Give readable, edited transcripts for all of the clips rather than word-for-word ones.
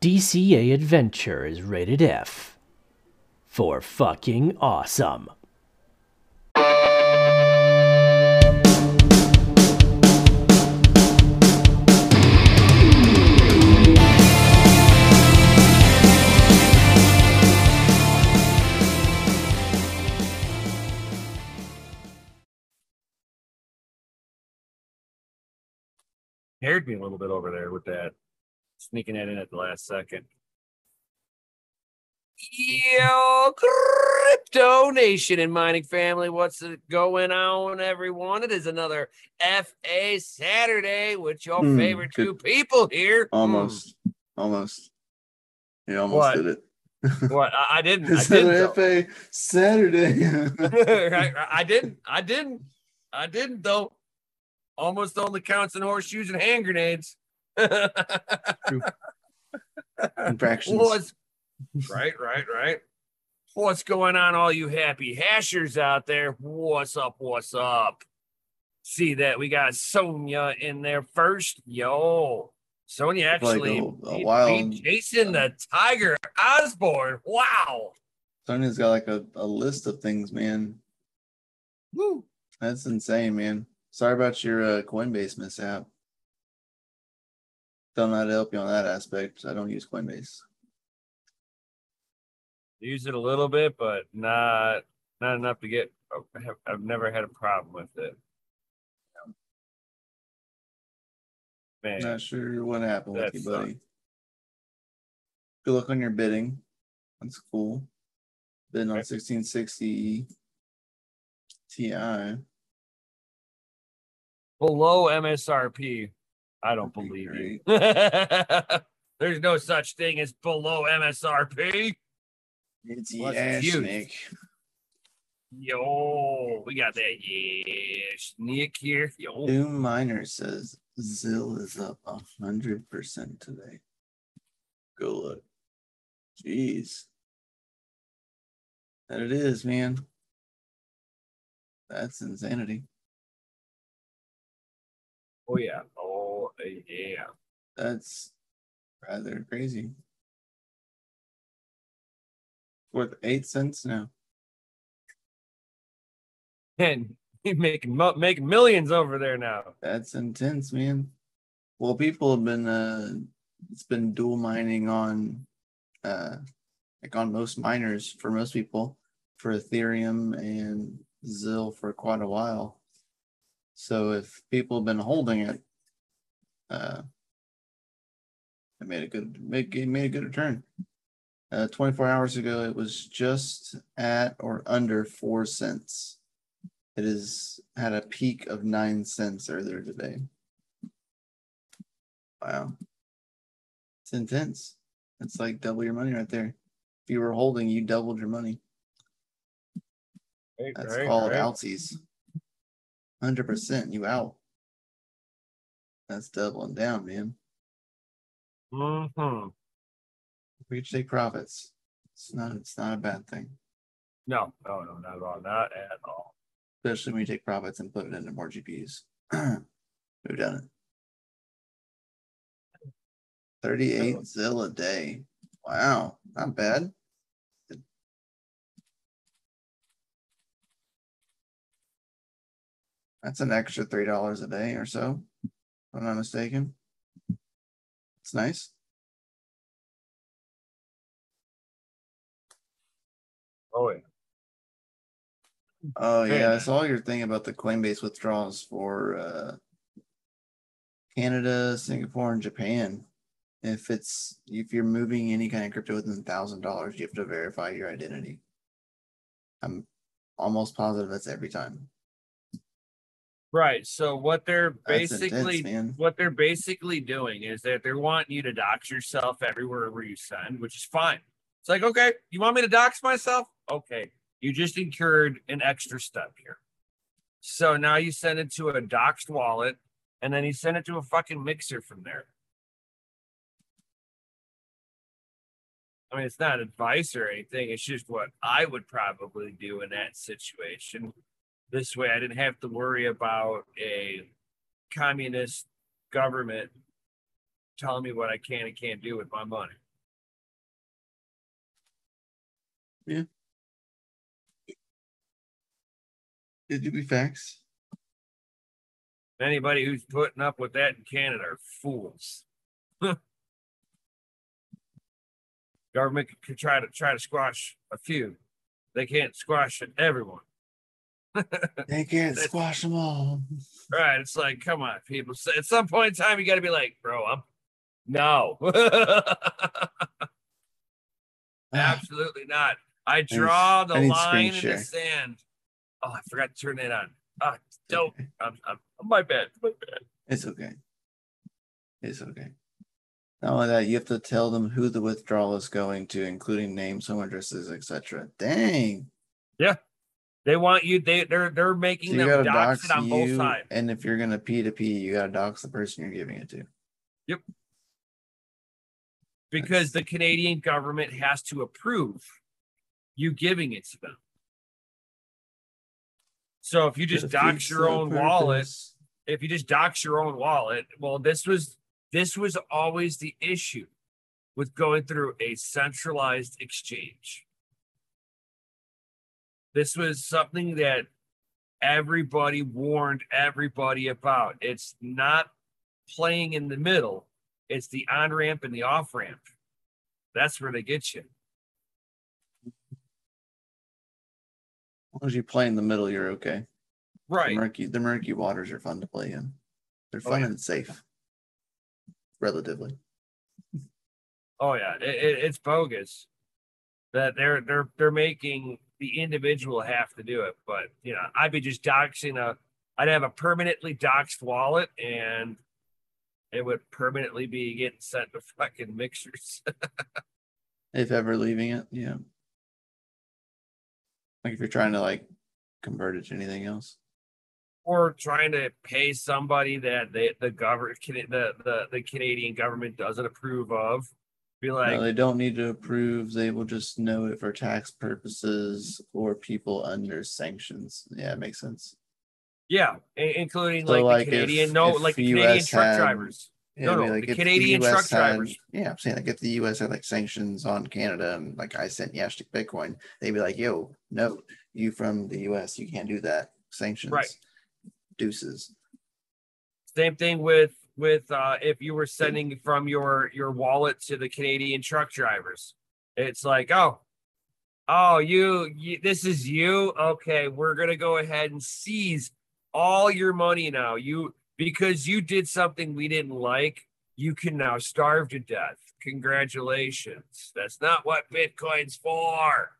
DCA Adventure is rated F for fucking awesome. Scared me a little bit over there with that, sneaking that in at the last second. Yo, Crypto Nation and mining family, what's going on, everyone? It is another FA Saturday with your favorite two people here. Almost. You almost did it. What? I didn't. It's I didn't. another FA Saturday. I didn't though. Almost only counts in horseshoes and hand grenades. Infractions. Right. What's going on, all you happy hashers out there? What's up? See that we got Sonya in there first. Yo, Sonya actually beat Jason the Tiger Osborne. Wow. Sonya's got like a list of things, man. Woo. That's insane, man. Sorry about your Coinbase mishap. Don't know how to help you on that aspect. I don't use Coinbase. Use it a little bit, but not enough to get. I've never had a problem with it. Man, not sure what happened with you, buddy. Good luck on your bidding. That's cool. Bidding on 1660 Ti. Below MSRP. I don't believe you. There's no such thing as below MSRP. It's Nick. Yo, we got that Nick here. Yo. Doom Miner says ZIL is up 100% today. Go look. Jeez. That it is, man. That's insanity. Oh yeah. That's rather crazy. Worth 8 cents now. And he's making millions over there now. That's intense, man. Well, people have been it's been dual mining on like on most miners for most people for Ethereum and ZIL for quite a while. So if people have been holding it, it made a good return. 24 hours ago, it was just at or under 4 cents. It has had a peak of 9 cents earlier today. Wow. It's intense. It's like double your money right there. If you were holding, you doubled your money. That's called outsies. 100%, you out. That's doubling down, man. Mm-hmm. We take profits. It's not a bad thing. No, not at all. Not at all. Especially when you take profits and put it into more GPUs. We've done it. 38 ZIL a day. Wow, not bad. That's an extra $3 a day or so, if I'm not mistaken. It's nice. Oh yeah. Oh yeah, I saw your thing about the Coinbase withdrawals for Canada, Singapore, and Japan. If you're moving any kind of crypto within $1,000, you have to verify your identity. I'm almost positive that's every time. Right. So what they're basically doing is that they're wanting you to dox yourself everywhere where you send, which is fine. It's like, okay, you want me to dox myself? Okay. You just incurred an extra step here. So now you send it to a doxed wallet, and then you send it to a fucking mixer from there. I mean, it's not advice or anything. It's just what I would probably do in that situation. This way, I didn't have to worry about a communist government telling me what I can and can't do with my money. Yeah. It do be facts. Anybody who's putting up with that in Canada are fools. Government could try to squash a few. They can't squash everyone. They can't squash them all. Right. It's like, come on, people. At some point in time, you got to be like, bro, no. Absolutely not. I draw the line in the sand. Oh, I forgot to turn that on. Oh, don't. Okay. I'm my bad. It's okay. It's okay. Not only that, you have to tell them who the withdrawal is going to, including names, home addresses, etc. Dang. Yeah. They want you. They're making so them dox it on both sides. And if you're gonna P2P, you gotta dox the person you're giving it to. Yep. Because the Canadian government has to approve you giving it to them. So if you just dox your own wallet, well, this was always the issue with going through a centralized exchange. This was something that everybody warned everybody about. It's not playing in the middle. It's the on-ramp and the off-ramp. That's where they get you. As long as you play in the middle, you're okay. Right. The murky waters are fun to play in. They're fun and safe. Relatively. Oh yeah. It's bogus that they're making the individual have to do it. But I'd be just doxing I'd have a permanently doxed wallet and it would permanently be getting sent to fucking mixers. If ever leaving it, yeah. Like if you're trying to convert it to anything else. Or trying to pay somebody that the Canadian government doesn't approve of. Be like, no, they don't need to approve. They will just know it for tax purposes or people under sanctions. Yeah, it makes sense. Yeah, including the Canadian, the Canadian truck drivers. The Canadian truck drivers. Yeah, I'm saying if the U.S. had sanctions on Canada and I sent Yashnik Bitcoin, they'd be like, "Yo, no, you from the U.S. you can't do that. Sanctions." Right. Deuces. Same thing with if you were sending from your wallet to the Canadian truck drivers, it's like, you this is you. Okay, we're gonna go ahead and seize all your money now. Because you did something we didn't like, you can now starve to death. Congratulations. That's not what Bitcoin's for.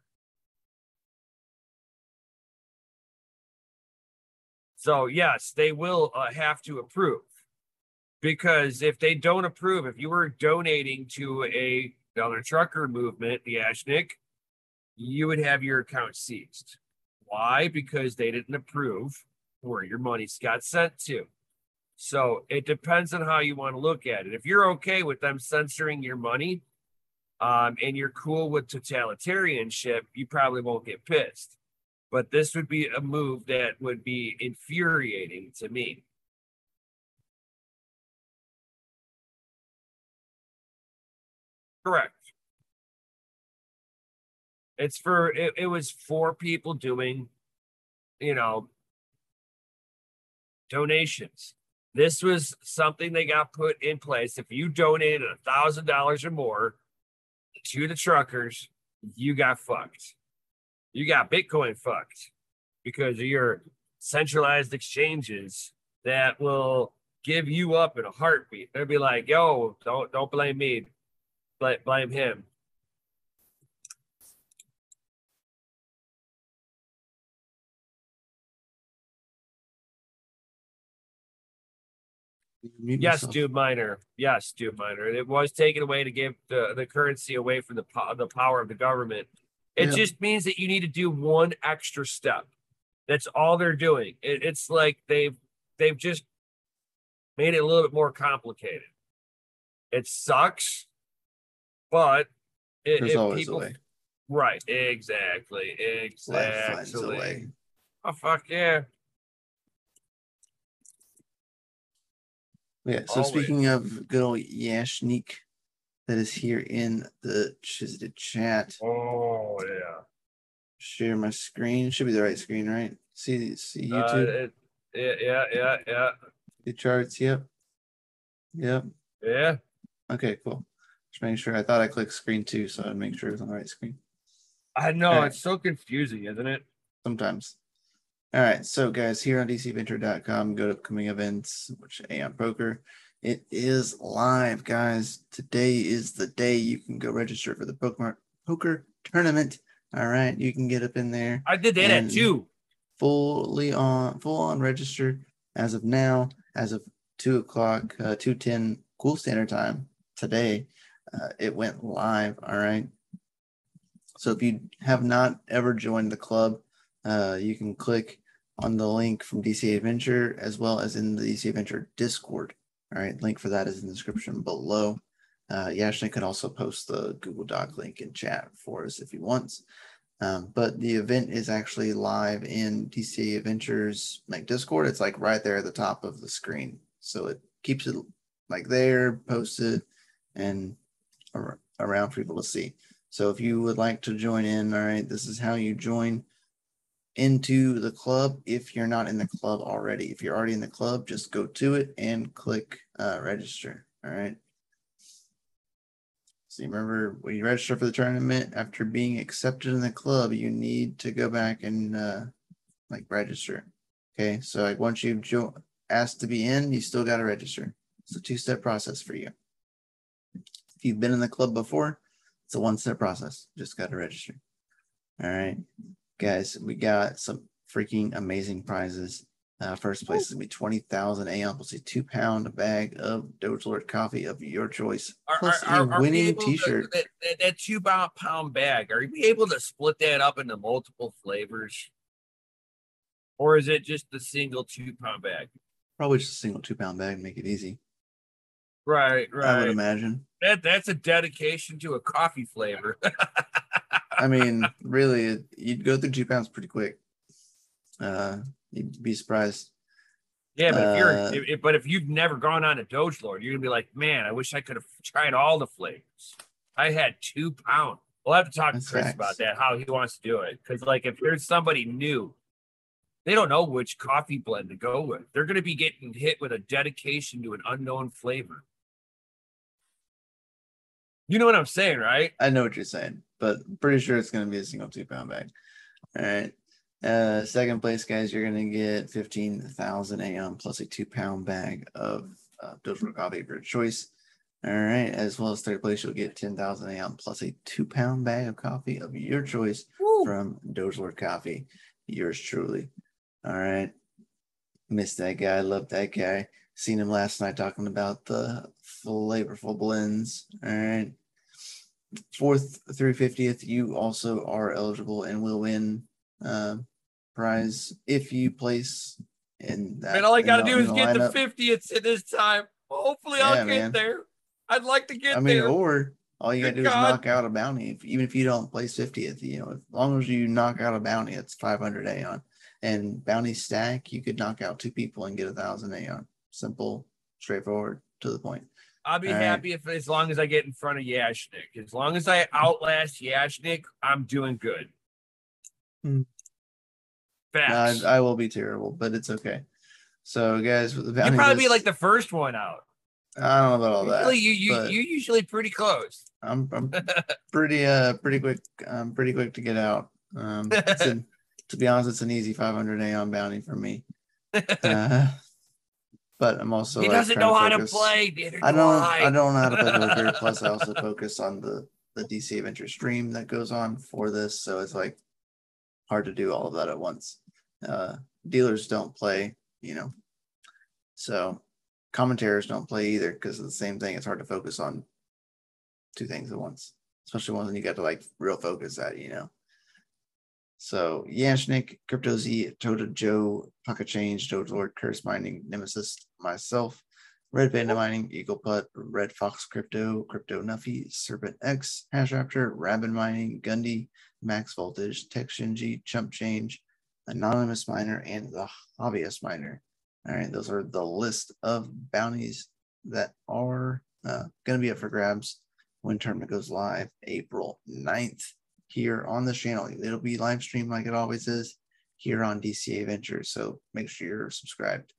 So yes, they will have to approve, because if they don't approve, if you were donating to another trucker movement, the Yashnik, you would have your account seized. Why? Because they didn't approve where your money's got sent to. So it depends on how you want to look at it. If you're okay with them censoring your money, and you're cool with totalitarianship, you probably won't get pissed. But this would be a move that would be infuriating to me. Correct. It was for people doing, donations. This was something they got put in place. If you donated $1,000 or more to the truckers, you got fucked. You got Bitcoin fucked because of your centralized exchanges that will give you up in a heartbeat. They'll be like, yo, don't blame me. Blame him. Yes, Dude Miner. Yes, Dude Miner. It was taken away to give the currency away from the power of the government. It just means that you need to do one extra step. That's all they're doing. It's like they've just made it a little bit more complicated. It sucks, but there's always a way. Right? Exactly. Life finds a way. Oh fuck yeah! Yeah. So always. Speaking of good old Yashnik, that is here in the chat. Oh yeah. share my screen. Should be the right screen, right? See YouTube. Yeah. The charts. Yep. Yeah. Okay, cool. Just making sure. I thought I clicked screen 2, so I'd make sure it was on the right screen. I know, it's so confusing, isn't it? Sometimes. All right, so guys, here on DCAdventure.com, go to upcoming events, which Aeon Poker. It is live, guys. Today is the day you can go register for the poker tournament. All right, you can get up in there. I did that at 2. Full on register as of now, as of 2 o'clock, 2:10 cool standard time today. It went live. All right. So if you have not ever joined the club, you can click on the link from DC Adventure as well as in the DC Adventure Discord. All right, link for that is in the description below. Yashnik can also post the Google Doc link in chat for us if he wants. But the event is actually live in DC Adventures like Discord. It's like right there at the top of the screen. So it keeps it like there, posted, and around for people to see. So if you would like to join in, all right, this is how you join into the club if you're not in the club already. If you're already in the club, just go to it and click register. All right. So you remember when you register for the tournament, after being accepted in the club, you need to go back and like register. Okay. So like once you've asked to be in, you still got to register. It's a 2-step process for you. If you've been in the club before, it's a 1-step process. Just got to register. All right, guys, we got some freaking amazing prizes. First place is going to be 20,000 Aeon plus a 2-pound bag of Doge Lord coffee of your choice. Plus a winning t-shirt. That 2-pound bag, are we able to split that up into multiple flavors? Or is it just the single 2-pound bag? Probably just a single 2-pound bag, make it easy. Right. I would imagine. That's a dedication to a coffee flavor. I mean, really, you'd go through 2 pounds pretty quick. You'd be surprised. Yeah, but if you've never gone on a Doge Lord, you're gonna be like, man, I wish I could have tried all the flavors. I had 2 pounds. We'll have to talk to Chris about that, how he wants to do it. Because like if there's somebody new, they don't know which coffee blend to go with. They're gonna be getting hit with a dedication to an unknown flavor. You know what I'm saying, right? I know what you're saying, but I'm pretty sure it's going to be a single 2-pound bag. All right. Second place, guys, you're going to get 15,000 Aeon plus a 2-pound bag of Doge Lord coffee of your choice. All right. As well as third place, you'll get 10,000 Aeon plus a 2-pound bag of coffee of your choice from Doge Lord Coffee. Yours truly. All right. Missed that guy. Love that guy. Seen him last night talking about the flavorful blends. All right. 4th through 50th, you also are eligible and will win prize if you place in that. And all I got to do is get the 50th at this time. Hopefully, I'll get there. I'd like to get there. Or all you got to do is knock out a bounty. Even if you don't place 50th, as long as you knock out a bounty, it's 500 Aeon. And bounty stack, you could knock out 2 people and get 1,000 Aeon. Simple, straightforward, to the point. I'll be happy as long as I get in front of Yashnik. As long as I outlast Yashnik, I'm doing good. Facts. I will be terrible, but it's okay. So, guys, with the bounty you'll probably be like the first one out. I don't know about all that. You usually pretty close. I'm pretty quick. I'm pretty quick to get out. To be honest, it's an easy 500 Aeon bounty for me. But I'm also he doesn't know how to play. I don't know how to play poker. Plus, I also focus on the DC Adventure stream that goes on for this, so it's like hard to do all of that at once. Dealers don't play, so commentators don't play either because of the same thing. It's hard to focus on 2 things at once, especially when you got to like real focus at, So Yashnik, Crypto Z, Tota Joe, Pocket Change, Doge Lord, Curse Mining, Nemesis, myself, Red Panda Mining, Eagle Putt, Red Fox Crypto, Crypto Nuffy, Serpent X, Hash Raptor, Rabid Mining, Gundy, Max Voltage, Tech Shinji, Chump Change, Anonymous Miner, and the Hobbyist Miner. All right, those are the list of bounties that are going to be up for grabs when tournament goes live April 9th here on the channel. It'll be live streamed like it always is here on DCA Ventures. So make sure you're subscribed.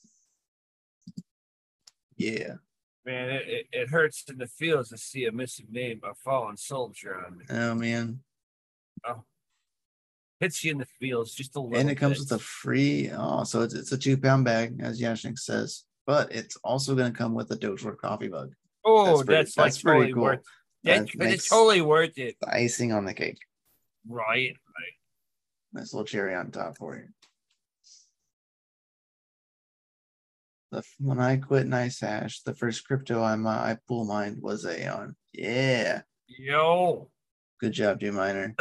Yeah. Man, it hurts in the feels to see a missing name, a fallen soldier on me. Oh, man. Oh. Hits you in the feels just a little bit. And it comes with a free, so it's a 2-pound bag, as Yashnik says, but it's also going to come with a Dogeworth coffee mug. Oh, that's totally cool. Worth it. It's totally worth it. The icing on the cake. Right. Nice little cherry on top for you. When I quit NiceHash, the first crypto I pool mined was Aeon. Yeah. Yo. Good job, DoMiner.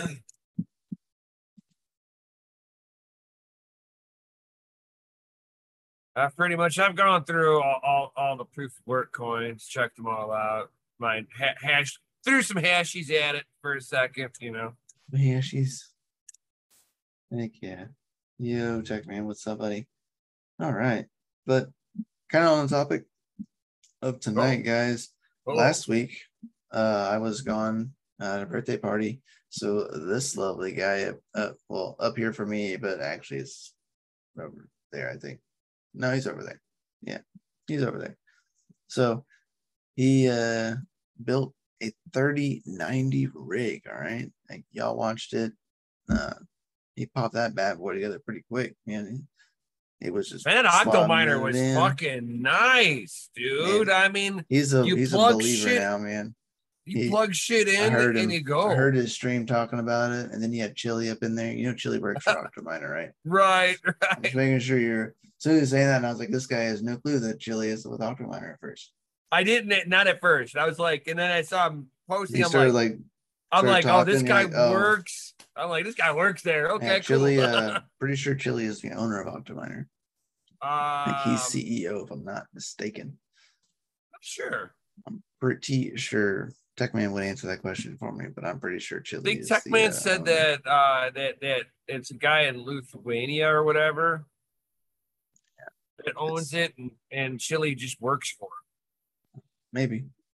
Pretty much, I've gone through all the proof of work coins, checked them all out. Mine hash threw some hashies at it for a second, you know. Hashies. Heck yeah. Yo, Techman, what's up, buddy? All right, but kind of on the topic of tonight, guys. Last week, I was gone at a birthday party, so this lovely guy, up here for me, but actually it's over there, I think. No, he's over there. Yeah, he's over there. So he built a 3090 rig. All right, like y'all watched it. He popped that bad boy together pretty quick, man. It was just, man, that Octominer was fucking nice, dude. Man, I mean, he's a believer now, man. You plug shit in and you go. I heard his stream talking about it, and then you had Chili up in there. You know, Chili works for Octominer, right? Right. Just making sure you're. As soon as you say that, and I was like, this guy has no clue that Chili is with Octominer at first. I didn't, not at first. I was like, and then I saw him posting. I'm like, oh, this guy works. I'm like, this guy works there. Okay, yeah, Chili, cool. Pretty sure Chili is the owner of Octominer. Like he's CEO, if I'm not mistaken. Sure. I'm pretty sure Techman would answer that question for me, but I'm pretty sure Chili. I think Techman said that that it's a guy in Lithuania or whatever that owns it, and Chili just works for him. Maybe.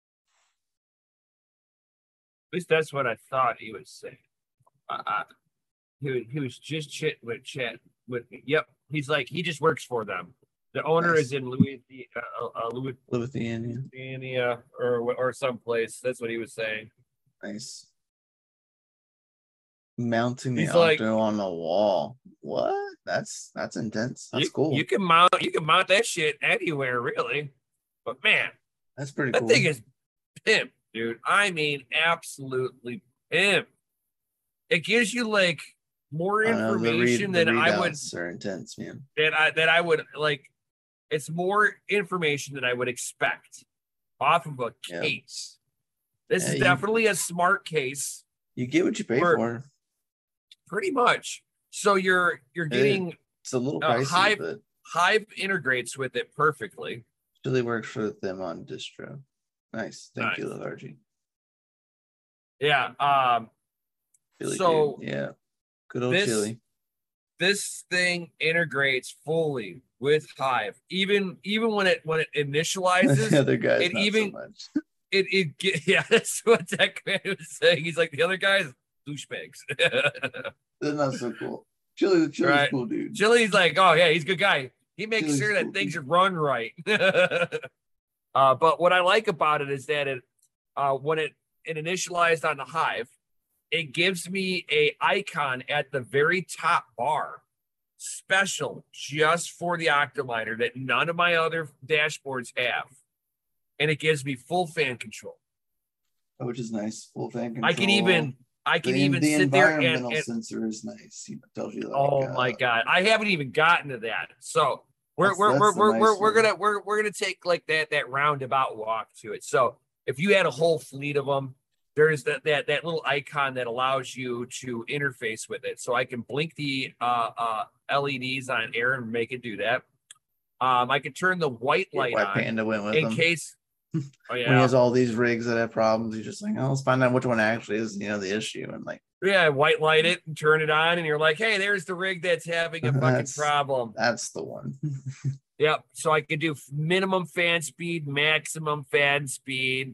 At least that's what I thought he was saying. He was just chat with me. Yep, he's like, he just works for them. The owner is in Lithuania or someplace. That's what he was saying. Nice. Mounting the Octo on the wall. What? That's intense. That's cool. You can mount that shit anywhere, really. But man, that's pretty cool. That thing is pimp, dude. I mean, absolutely pimp. It gives you like more information than I would. Are intense, man. That I would like. It's more information than I would expect off of a case. This is definitely a smart case. You get what you pay for. Pretty much. So you're getting it's a little pricey, but Hive integrates with it perfectly. Chili works for them on distro. Nice. Thank you, Lethargy. Yeah. Chili, so dude. Yeah. Good old Chili. This thing integrates fully with Hive. Even when it initializes, the other guys not so much. Yeah, that's what that man was saying. He's like, the other guys douchebags. They're not so cool. Chili's right. Cool, dude. Chili's like, oh yeah, he's a good guy. He makes sure that things run right. But what I like about it is that when it initialized on the Hive, it gives me a icon at the very top bar, special just for the Octominer that none of my other dashboards have, and it gives me full fan control, which is nice. Full fan control. I can even sit there and sensor is nice. He tells you like, oh my god, I haven't even gotten to that. So we're gonna take like that roundabout walk to it. So if you had a whole fleet of them, there's that little icon that allows you to interface with it. So I can blink the LEDs on air and make it do that. I can turn the white light on. Panda went with in them. Case. Oh, yeah. When he has all these rigs that have problems, you're just like, oh, let's find out which one actually is, the issue. And like, yeah, white light it and turn it on, and you're like, hey, there's the rig that's having a fucking problem. That's the one. Yep. So I could do minimum fan speed, maximum fan speed.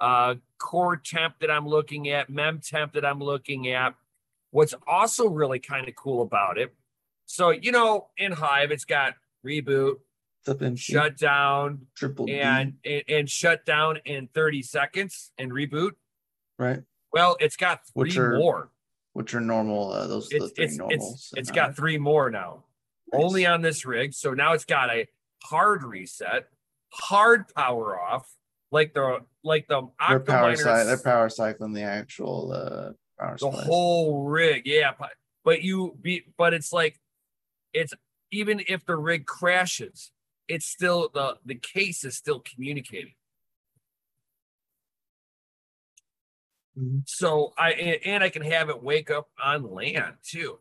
core temp that I'm looking at, mem temp that I'm looking at. What's also really kind of cool about it, so in Hive it's got reboot, shut down, and shut down in 30 seconds and reboot. Right. Well, it's got three more. Which are normal. Those are the three normals. It's got 3 more now. Nice. Only on this rig. So now it's got a hard reset, hard power off, like the Octominer. They're power cycling the actual power supply. The whole rig, yeah. But it's like, it's even if the rig crashes, it's still the case is still communicating. Mm-hmm. So I can have it wake up on land too.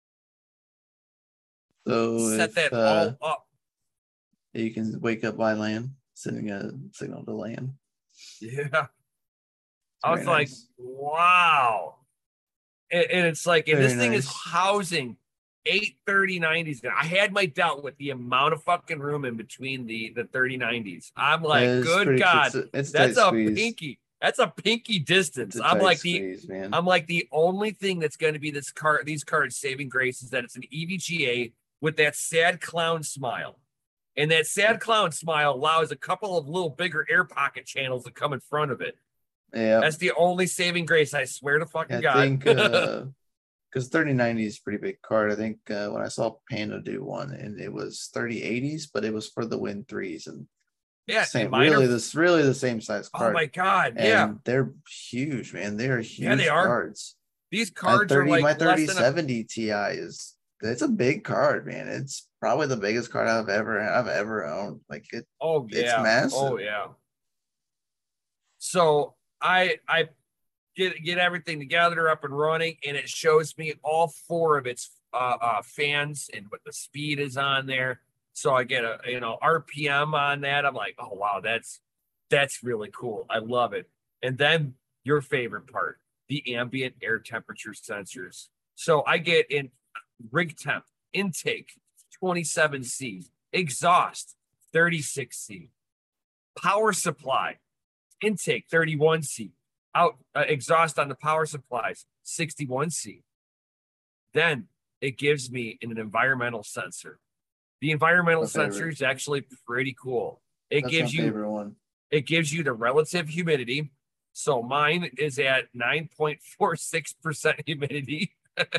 So set that all up. You can wake up by land, sending a signal to land. Yeah. I was like, wow. And it's like, and this thing is housing 83090s. I had my doubt with the amount of fucking room in between the 3090s. I'm like, good God, that's a pinky. That's a pinky distance. I'm like the only thing that's going to be these cards saving grace is that it's an EVGA with that sad clown smile. And that sad clown smile allows a couple of little bigger air pocket channels to come in front of it. Yeah. That's the only saving grace, I swear to fucking God. I think because 3090 is a pretty big card. I think when I saw Panda do one, and it was 3080s, but it was for the Win 3s. And yeah, really the same size card. Oh my God, yeah. And they're huge, man. They are huge cards. These cards are like my 3070 Ti it's a big card, man. It's probably the biggest card I've ever owned. Like it. Oh yeah. It's massive. Oh yeah. So I get everything together, up and running, and it shows me all 4 of its fans and what the speed is on there. So I get a RPM on that. I'm like, oh wow, that's really cool. I love it. And then your favorite part, the ambient air temperature sensors. So I get in rig temp, intake 27C, exhaust 36C, power supply, intake 31C, out exhaust on the power supplies 61C. Then it gives me an environmental sensor. The environmental sensor is actually pretty cool. It gives you the relative humidity. So mine is at 9.46% humidity.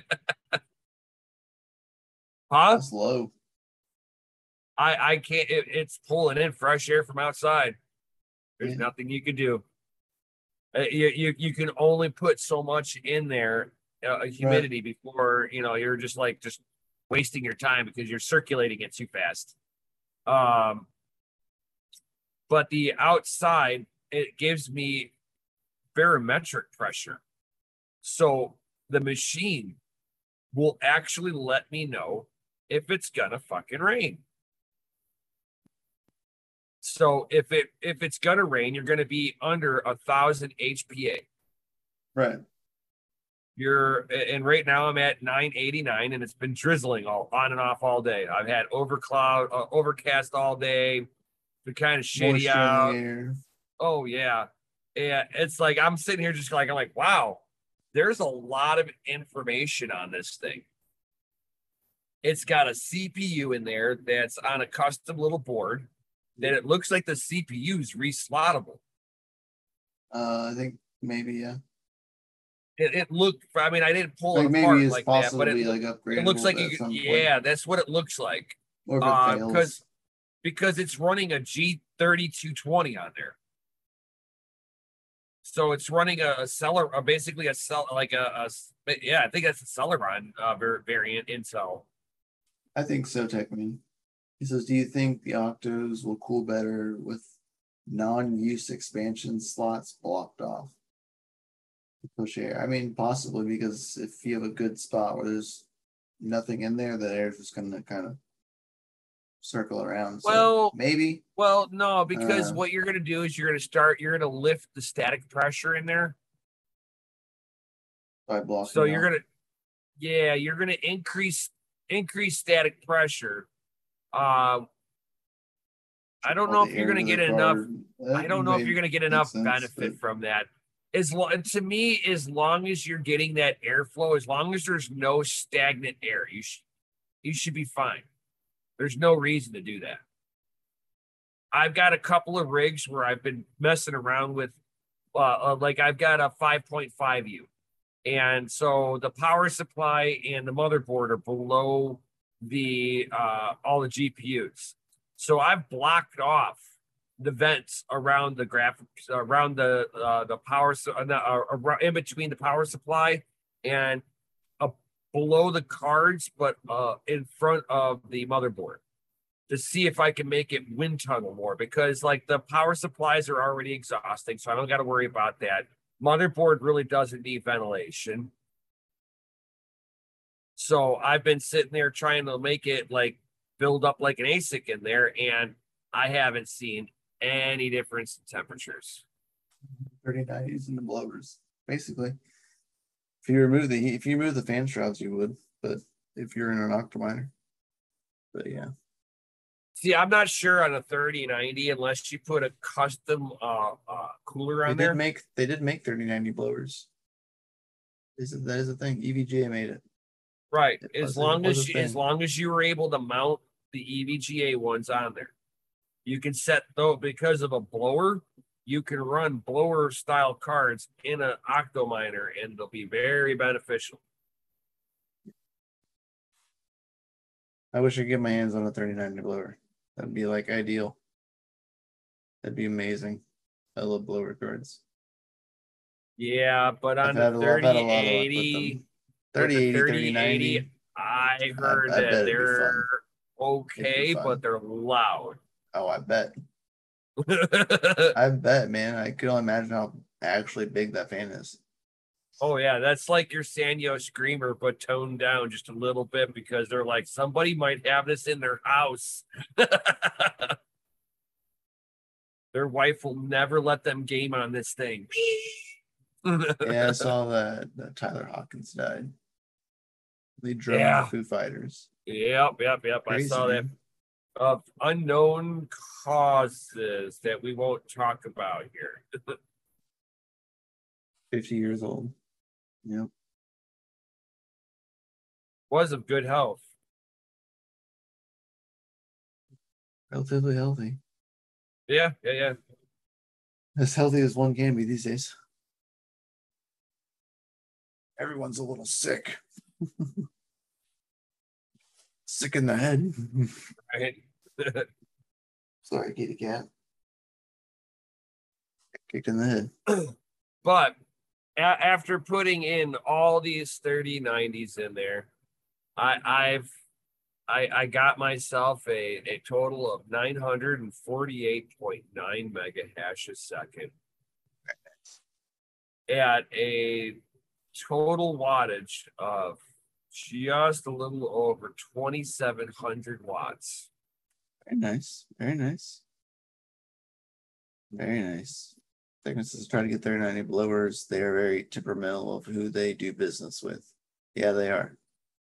Huh? That's low. I can't. It's pulling in fresh air from outside. There's nothing you can do. You can only put so much in there, humidity, before you're just wasting your time because you're circulating it too fast. But the outside, it gives me barometric pressure. So the machine will actually let me know if it's gonna fucking rain. So if it's gonna rain, you're gonna be under 1,000 HPA. Right. And right now I'm at 989, and it's been drizzling all on and off all day. I've had overcast all day. Been kind of shitty out. Oh yeah. Yeah. It's like I'm sitting here just like, I'm like, wow, there's a lot of information on this thing. It's got a CPU in there that's on a custom little board that it looks like the CPU is reslottable. I think maybe, yeah. It looked, I mean, I didn't pull it apart like that, but it looks like that's what it looks like. Because it's running a G3220 on there. So it's running a Celeron, basically a cell, like I think that's a Celeron variant Intel. I think so, Techman. He says, do you think the Octos will cool better with non-use expansion slots blocked off? Push air. I mean, possibly, because if you have a good spot where there's nothing in there, the air is just going to kind of circle around. So maybe. Well, no, because what you're going to do is you're going to lift the static pressure in there. By blocking. So you're going to increase static pressure I don't know if you're going to get enough. I don't know if you're going to get enough benefit from that. To me, as long as you're getting that airflow, as long as there's no stagnant air, you should be fine. There's no reason to do that. I've got a couple of rigs where I've been messing around with, like I've got a 5.5U. And so the power supply and the motherboard are below the all the GPUs. So I've blocked off the vents around the graphics, around the power, in between the power supply and below the cards, but in front of the motherboard, to see if I can make it wind tunnel more, because like the power supplies are already exhausting, so I don't got to worry about that. Motherboard really doesn't need ventilation. So I've been sitting there trying to make it like build up like an ASIC in there, and I haven't seen any difference in temperatures. 3090s in the blowers, basically. If you remove the fan shrouds, you would, but if you're in an Octominer. But yeah. See, I'm not sure on a 3090 unless you put a custom cooler on there. They did make 3090 blowers. That is the thing. EVGA made it. Right. As long as you were able to mount the EVGA ones on there. You can set, though, because of a blower, you can run blower style cards in an Octominer, and they'll be very beneficial. I wish I could get my hands on a 3090 blower. That'd be like ideal. That'd be amazing. I love blower cards. Yeah, but on the 3080, 3090, I heard that they're okay, but they're loud. Oh, I bet. I bet, man. I could only imagine how actually big that fan is. Oh, yeah. That's like your Sanyo Screamer, but toned down just a little bit, because they're like, somebody might have this in their house. Their wife will never let them game on this thing. Yeah, I saw that Tyler Hawkins died. They drove the Foo Fighters. Yep. Crazy, I saw that. Of unknown causes that we won't talk about here. 50 years old. Yep. Was of good health. Relatively healthy. Yeah. As healthy as one can be these days. Everyone's a little sick. Sick in the head. Right. Sorry, kitty cat. Kicked in the head. But after putting in all these 3090s in there, I got myself a total of 948.9 mega hash a second at a total wattage of just a little over 2,700 watts. Very nice. Very nice. Very nice. Technicians try to get 3090 blowers. They are very temperamental of who they do business with. Yeah, they are.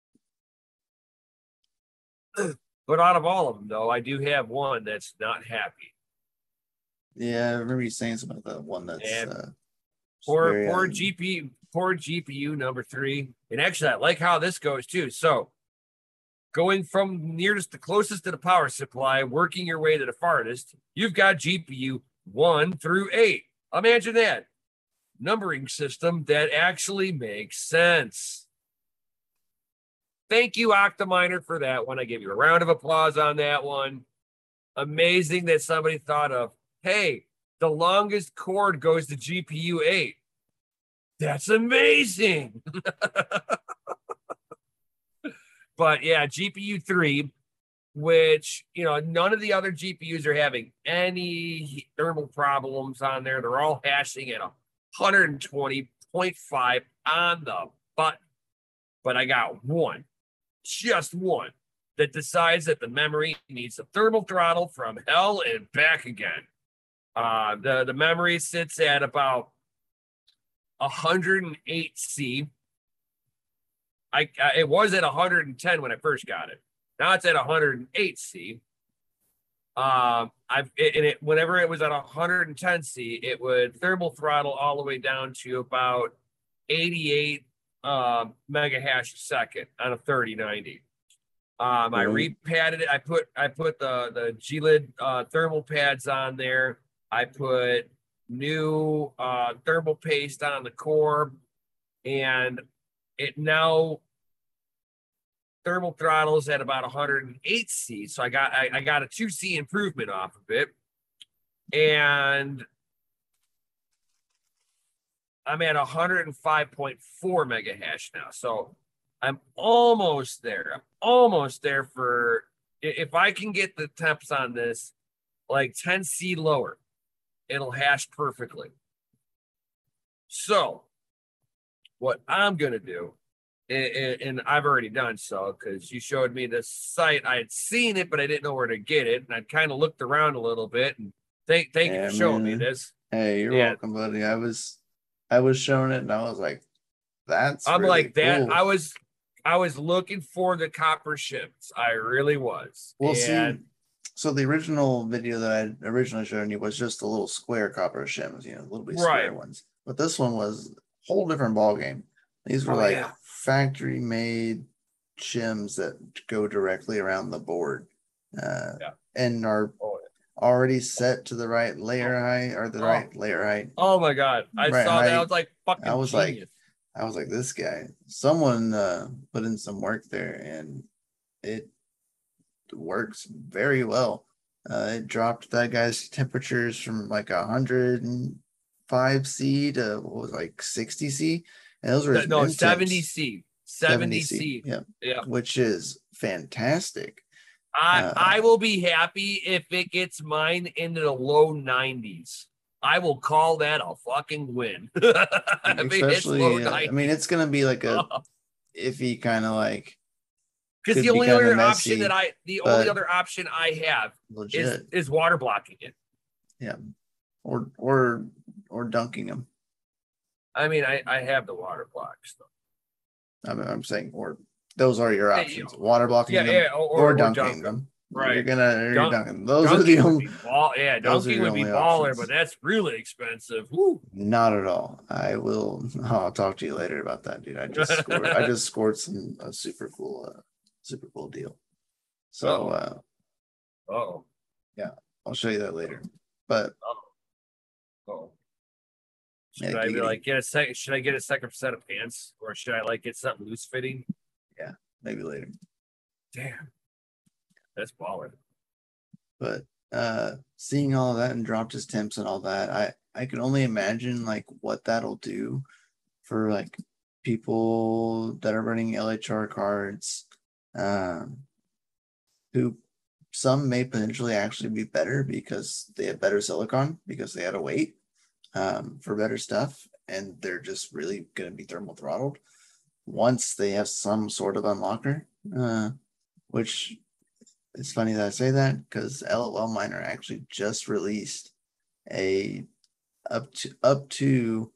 But out of all of them, though, I do have one that's not happy. Yeah, I remember you saying something about that one that's poor GPU number 3. And actually, I like how this goes too. So going from nearest the closest to the power supply, working your way to the farthest, you've got GPU 1 through 8. Imagine that. Numbering system that actually makes sense. Thank you, Octominer, for that one. I give you a round of applause on that one. Amazing that somebody thought of, hey, the longest cord goes to GPU 8. That's amazing. But yeah, GPU 3, which, none of the other GPUs are having any thermal problems on there. They're all hashing at 120.5 on the button. But I got one, just one, that decides that the memory needs a thermal throttle from hell and back again. The memory sits at about 108C. It was at 110 when I first got it. Now it's at 108C. Whenever it was at 110C, it would thermal throttle all the way down to about 88 mega hash a second on a 3090. I repadded it. I put the G-Lid thermal pads on there. I put new thermal paste on the core, and it now thermal throttles at about 108C. So I got a 2C improvement off of it. And I'm at 105.4 mega hash now. So I'm almost there. I'm almost there for, if I can get the temps on this like 10C lower, it'll hash perfectly. So what I'm going to do, and I've already done so because you showed me this site. I had seen it, but I didn't know where to get it. And I kind of looked around a little bit, and thank you for showing me this. Hey, you're welcome, buddy. I was showing it and I was like, I'm really like that. Cool. I was looking for the copper ships. I really was. Well, see, so the original video that I originally showed you was just a little square copper shims, little bit square ones. But this one was a whole different ball game. These were factory made shims that go directly around the board, and are already set to the right layer height or the right layer height. Oh my god! I saw that. I was like, fucking genius. I was like, this guy. Someone put in some work there, and it works very well. It dropped that guy's temperatures from like 105C to what was like 60C, and those were 70C. 70C. Yeah, which is fantastic. I will be happy if it gets mine into the low 90s. I will call that a fucking win. Especially, I mean, it's gonna be like a iffy kind of like, because the only other option I have is water blocking it. Yeah, or dunking them. I mean, I have the water blocks though. I'm saying, or those are your options: water blocking them, or dunking them. Right, you're dunking. Those are the only. Dunking would be baller, but that's really expensive. Woo. Not at all. I'll talk to you later about that, dude. I just scored a super cool deal. So, yeah, I'll show you that later. But should I be like get a second? Should I get a second set of pants, or should I like get something loose fitting? Yeah, maybe later. Damn, that's baller. But seeing all of that and dropped his temps and all that, I can only imagine like what that'll do for like people that are running LHR cards, who some may potentially actually be better because they have better silicon because they had to wait for better stuff, and they're just really going to be thermal throttled once they have some sort of unlocker, which it's funny that I say that because LOL Miner actually just released a up to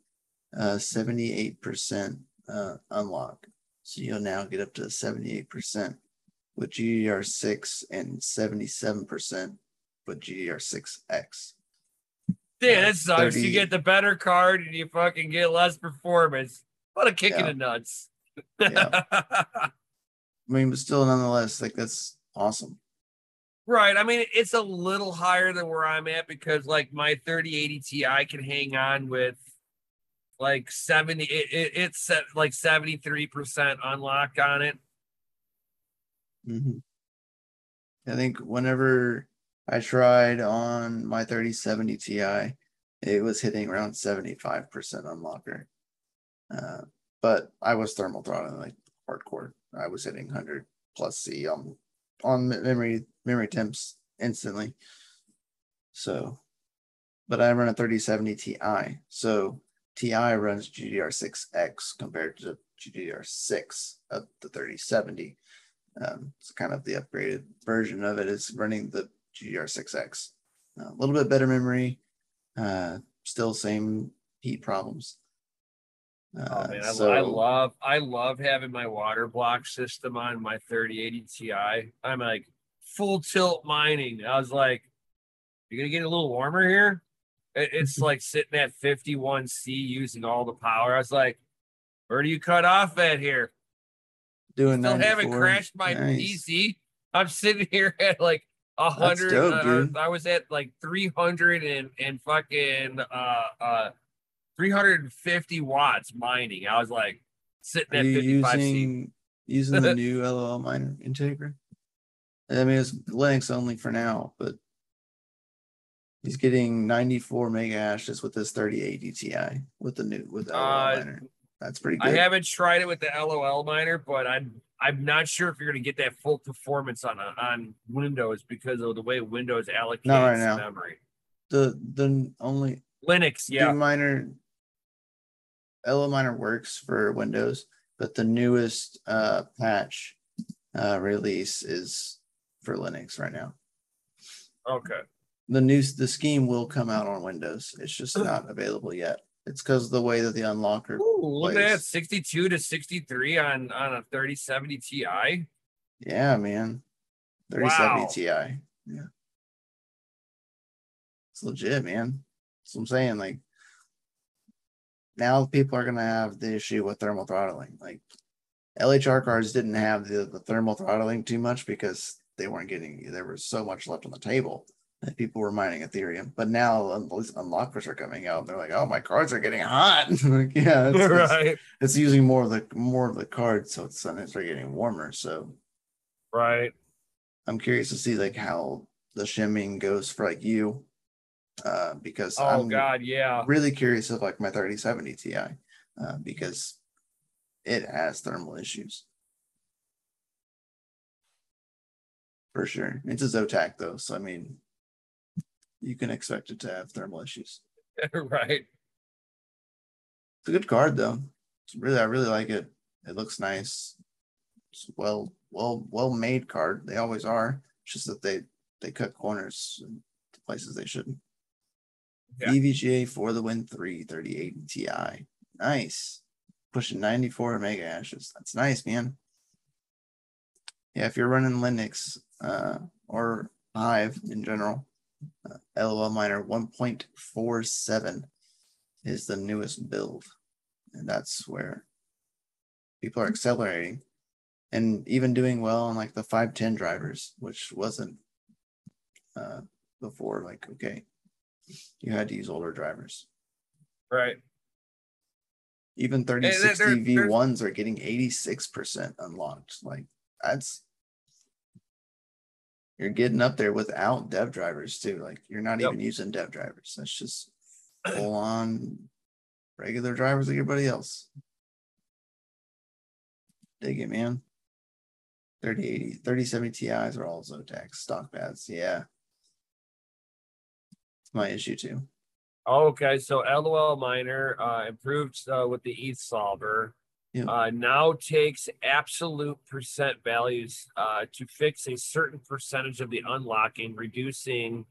78% unlock. So you'll now get up to 78% with GDDR6 and 77% with GDDR6X. Damn, that sucks. You get the better card and you fucking get less performance. What a kick in the nuts. Yeah. I mean, but still, nonetheless, like that's awesome. Right. I mean, it's a little higher than where I'm at because like my 3080 Ti can hang on with like 70. It's set like 73% unlock on it. Mm-hmm. I think whenever I tried on my 3070 Ti, it was hitting around 75% unlocker. But I was thermal throttling like hardcore. I was hitting 100 plus C on memory temps instantly. So, but I run a 3070 Ti. So Ti runs GDDR6X compared to GDDR6 of the 3070. It's kind of the upgraded version of it is running the GDDR6X. A little bit better memory, still same heat problems. Oh man, I love having my water block system on my 3080 Ti. I'm like full tilt mining. I was like, You're gonna get a little warmer here. It's like sitting at 51C using all the power. I was like, where do you cut off at here? Doing Still 94. haven't crashed my PC. I'm sitting here at like 100. Dope, I was at like 300 and fucking 350 watts mining. I was like sitting at 55C. Using the new LOL miner Integra? I mean, it's Linux only for now, but he's getting 94 mega hashes with this 3080 Ti with the LOL miner. That's pretty good. I haven't tried it with the LOL miner, but I'm not sure if you're going to get that full performance on Windows because of the way Windows allocates memory. The only Linux, yeah. LOL miner works for Windows, but the newest patch release is for Linux right now. Okay. The scheme will come out on Windows. It's just not available yet. It's because of the way that the unlocker. Look at that, 62 to 63 on a 3070 Ti. Yeah, man. 3070 Ti. Yeah. It's legit, man. That's what I'm saying. Like, now people are gonna have the issue with thermal throttling. Like, LHR cards didn't have the thermal throttling too much because there was so much left on the table that people were mining Ethereum. But now unlockers are coming out. And they're like, "Oh, my cards are getting hot." Like, yeah, right. It's using more of the cards, so it's getting warmer. So, right. I'm curious to see like how the shimming goes for like you, because I'm really curious of like my 3070 Ti, because it has thermal issues. For sure. It's a Zotac though, so I mean, you can expect it to have thermal issues. Right. It's a good card though. I really like it. It looks nice. It's well made card. They always are. It's just that they cut corners in places they shouldn't. Yeah. EVGA for the win 3080 Ti. Nice. Pushing 94 mega hashes. That's nice, man. Yeah, if you're running Linux or Hive in general, LOL miner 1.47 is the newest build, and that's where people are accelerating and even doing well on like the 510 drivers, which wasn't before. Like, okay, you had to use older drivers, right? Even 3060 V1s are getting 86% unlocked. Like, you're getting up there without dev drivers too. Like, you're not even using dev drivers. That's just full on regular drivers like everybody else. Dig it, man. 3080, 3070 Ti's are all Zotac stock pads. Yeah. It's my issue too. Okay, so LOL miner improved with the ETH solver. Yep. Now takes absolute percent values to fix a certain percentage of the unlocking, reducing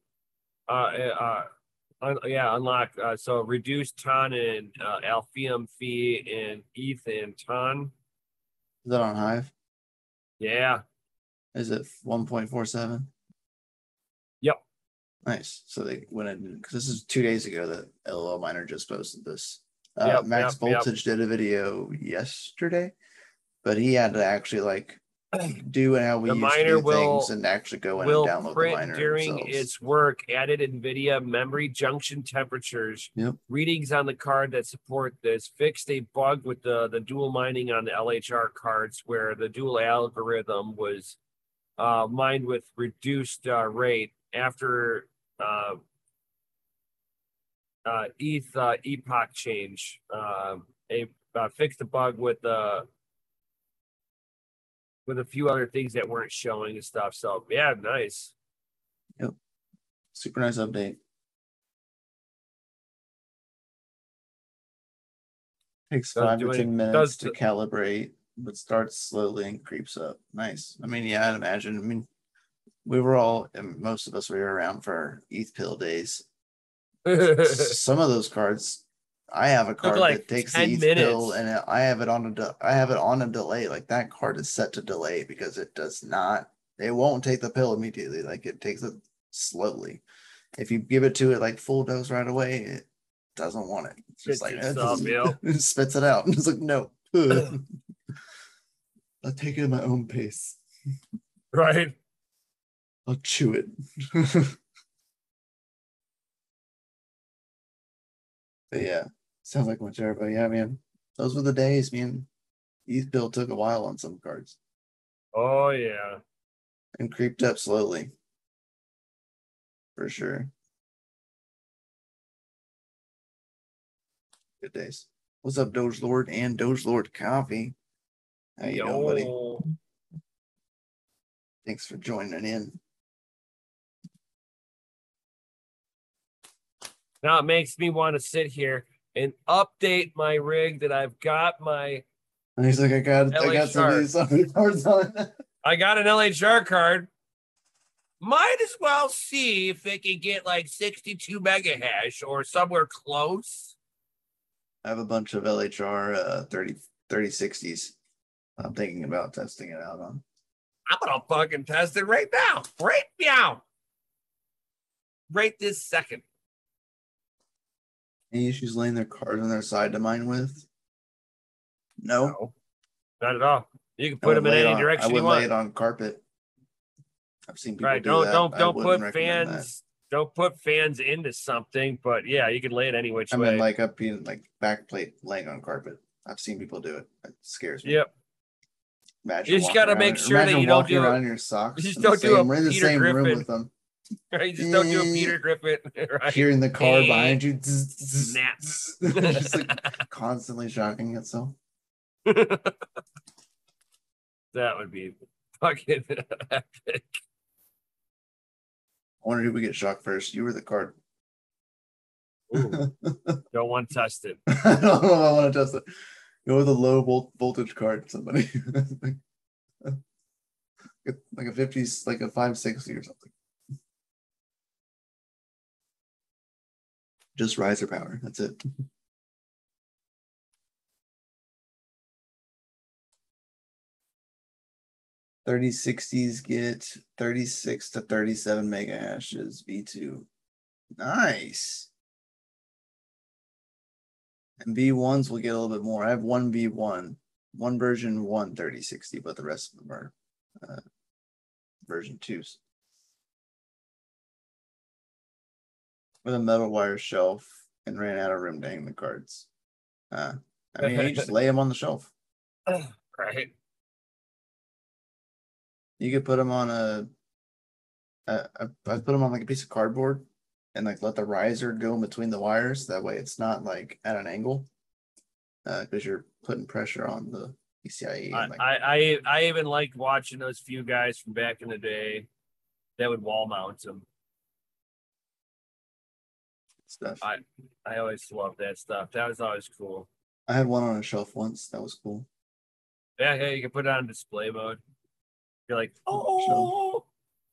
unlock. So reduce TON and Alphium fee and ETH and TON. Is that on Hive? Yeah. Is it 1.47? Yep. Nice. So they went in, because this is 2 days ago that LOL miner just posted this. Max Voltage did a video yesterday, but he had to actually like do how we used to do things and actually go in and download the miner during themselves. its work, added NVIDIA memory junction temperatures, readings on the card that support this, fixed a bug with the dual mining on the LHR cards where the dual algorithm was mined with reduced rate after ETH epoch change. Fixed a bug with a few other things that weren't showing and stuff. So yeah, nice. Yep. Super nice update. Takes 5 to 10 minutes to calibrate, but starts slowly and creeps up. Nice. I mean, yeah, I'd imagine. I mean, most of us were around for ETH pill days. Some of those cards, I have a card that takes the ETH pill, and I have it on a delay. Like, that card is set to delay because it won't take the pill immediately. Like, it takes it slowly. if you give it to it like full dose right away, it doesn't want it. It's just like it spits it out. It's like, no. I'll take it at my own pace. Right. I'll chew it. But yeah, sounds like much everybody. Yeah, man. Those were the days, man. ETH build took a while on some cards. Oh yeah. And creeped up slowly. For sure. Good days. What's up, Doge Lord and Doge Lord Coffee? How you doing, buddy? Thanks for joining in. Now it makes me want to sit here and update my rig that I've got my. And he's like, I got some of these cards on. I got an LHR card. Might as well see if it can get like 62 mega hash or somewhere close. I have a bunch of LHR 3060s. I'm thinking about testing it out on. I'm gonna fucking test it right now. Right now. Right this second. Any issues laying their cards on their side to mine with? No. Not at all. You can put them in any direction you want. I would lay it on carpet. I've seen people do that. Don't put fans. Don't put fans into something, but yeah, you can lay it any which way. I mean, like up in like backplate laying on carpet. I've seen people do it. It scares me. Yep. Imagine you just got to make sure that you don't do around in your socks. You just don't do a Peter Griffin. Room with them. Right, you just don't do a Peter Griffin. Right? Hearing the car behind you, snaps. Just like constantly shocking itself. That would be fucking epic. I wonder who would get shocked first. You or the card? Don't want to test it. I don't know if I want to test it. Go with a low voltage card. Somebody like a 50s, like a 560 or something. Just riser power. That's it. $3060s get 36 to 37 mega hashes V2. Nice. And V1s will get a little bit more. I have one V1, one version 1 3060, but the rest of them are version 2s. With a metal wire shelf and ran out of room to hang the cards. I mean, you just lay them on the shelf. Right. You could put them on I put them on like a piece of cardboard and like let the riser go in between the wires. That way it's not like at an angle because you're putting pressure on the PCIe. I even liked watching those few guys from back in the day that would wall mount them. Stuff. I always loved that stuff. That was always cool. I had one on a shelf once. That was cool. Yeah, you can put it on display mode. You're like, oh.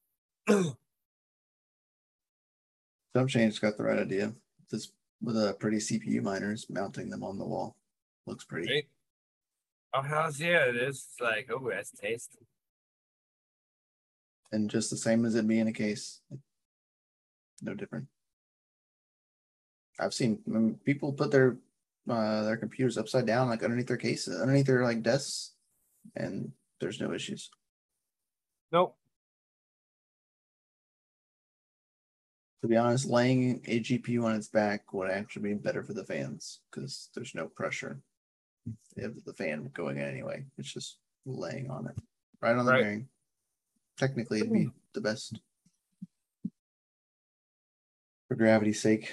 Jump Change got the right idea. Just with a pretty CPU miners, mounting them on the wall. Looks pretty. Right? Oh, how's yeah, it is. It's like, oh, that's tasty. And just the same as it being a case. No different. I've seen people put their computers upside down, like underneath their cases, underneath their like desks, and there's no issues. Nope. To be honest, laying a GPU on its back would actually be better for the fans because there's no pressure. They have the fan going in anyway. It's just laying on it, right on the bearing. Technically, it'd be the best for gravity's sake.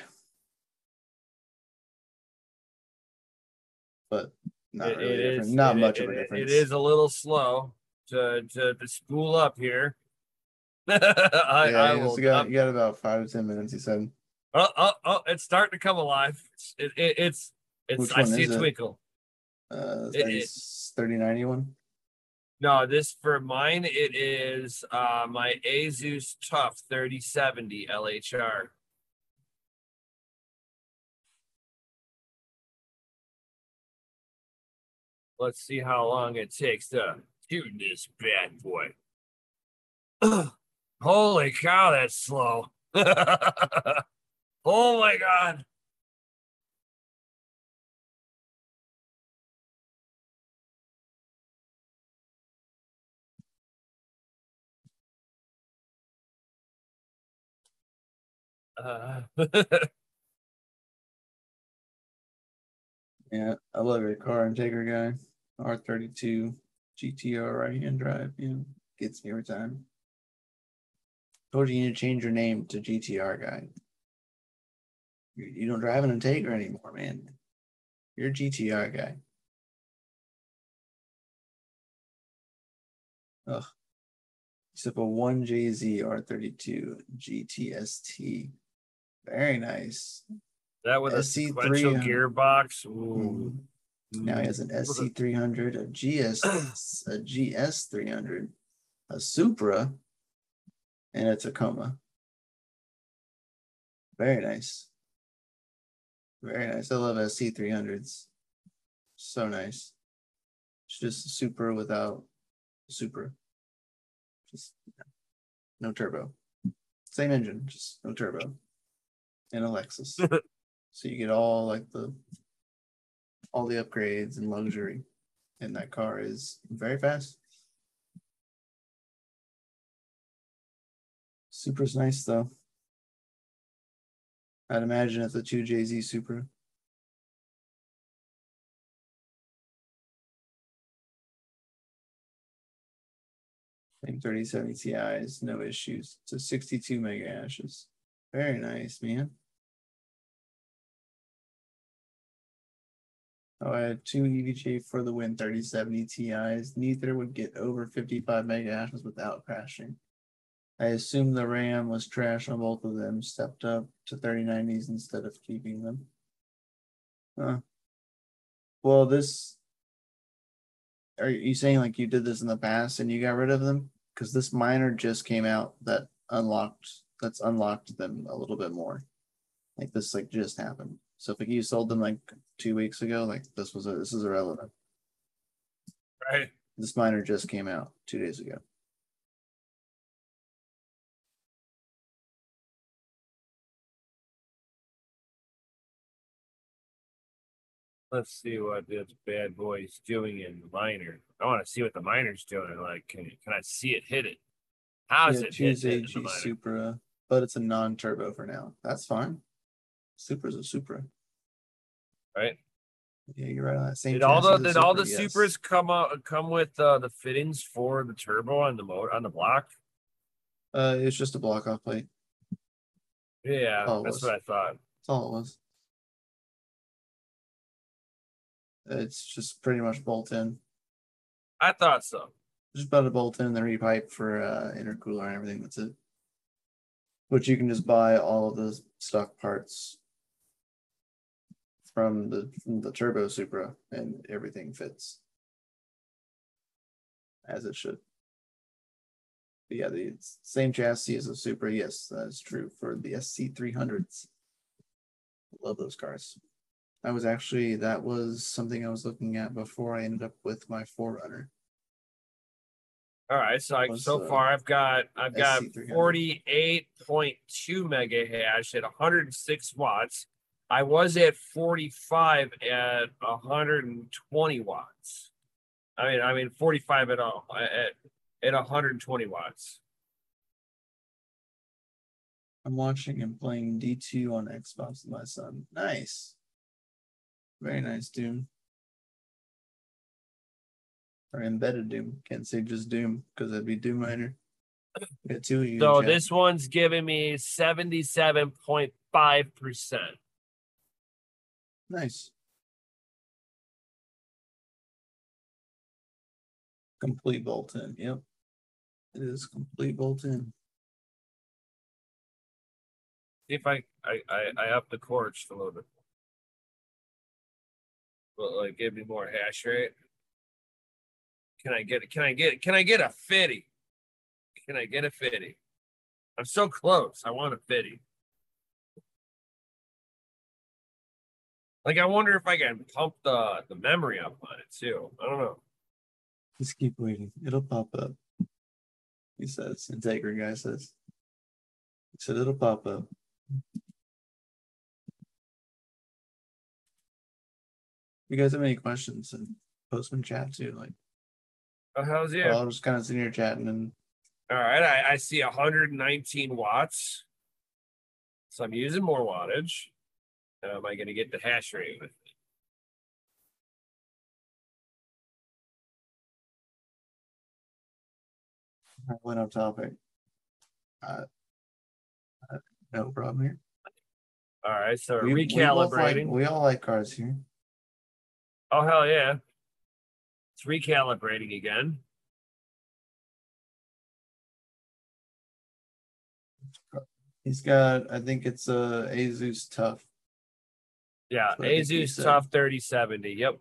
But not really different. Not much of a difference. It is a little slow to spool up here. You got about 5 to 10 minutes, he said. Oh, it's starting to come alive. It's I see a twinkle. It's 3091. No, this for mine, it is my Asus TUF 3070 LHR. Let's see how long it takes to tune this bad boy. Holy cow, that's slow. Oh my God. Yeah, I love your car integra guy. R32 GTR right hand drive. Gets me every time. Told you need to change your name to GTR guy. You don't drive an Integra anymore, man. You're a GTR guy. Ugh. Except a 1JZ R32 GTST. Very nice. That with a sequential gearbox. Ooh. Now he has an SC300, a GS300, a Supra, and a Tacoma. Very nice. Very nice. I love SC300s. So nice. It's just a Supra without Supra. Just no turbo. Same engine, just no turbo. And a Lexus. So you get all the upgrades and luxury. And that car is very fast. Supra's nice though. I'd imagine it's a 2JZ Supra. Same 3070 Ti's, no issues. It's a 62 mega hashes. Very nice, man. Oh, I had two EVGA for the win 3070 Ti's. Neither would get over 55 mega hashes without crashing. I assume the RAM was trash on both of them, stepped up to 3090s instead of keeping them. Well, are you saying like you did this in the past and you got rid of them? Because this miner just came out that's unlocked them a little bit more. Like this just happened. So if you sold them like 2 weeks ago, this is irrelevant. Right. This miner just came out 2 days ago. Let's see what this bad boy's doing in the miner. I want to see what the miner's doing. Like, can I see it hit it? How is it choose AG Supra, but it's a non-turbo for now. That's fine. Supra's a Supra. Right. Yeah, you're right on that. Same. Did all the Supras come with the fittings for the turbo on the block? It's just a block off plate. Yeah, that's what I thought. That's all it was. It's just pretty much bolt in. I thought so. Just about a bolt in and the repipe for intercooler and everything. That's it. But you can just buy all of the stock parts from the Turbo Supra and everything fits as it should. But yeah, the same chassis as the Supra. Yes, that's true for the SC300s. Love those cars. That was something I was looking at before I ended up with my 4Runner. All right, so far I've got 48.2 mega hash at 106 watts. I was at 45 at 120 watts. I mean 45 at 120 watts. I'm watching and playing D2 on Xbox with my son. Nice. Very nice, Doom. Or embedded Doom. Can't say just Doom because that'd be Doom Miner. Got two of you. So this one's giving me 77.5%. Nice. Complete bolt-in. Yep. It is complete bolt-in. See if I up the core just a little bit. Well, like give me more hash rate. Can I get a 50? Can I get a 50? I'm so close. I want a 50. Like I wonder if I can pump the memory up on it too. I don't know. Just keep waiting. It'll pop up. He says. Integra guy says. said it'll pop up. You guys have any questions? And post in chat too. Like, oh, how's yeah. I'll just kind of sit here chatting and. All right, I see 119 watts. So I'm using more wattage. How am I going to get the hash rate with it? I went off topic. No problem here. All right, so recalibrating. We all like cars here. Oh, hell yeah. It's recalibrating again. He's got, I think it's a Asus Tough. Yeah, Asus Tough 3070. Yep.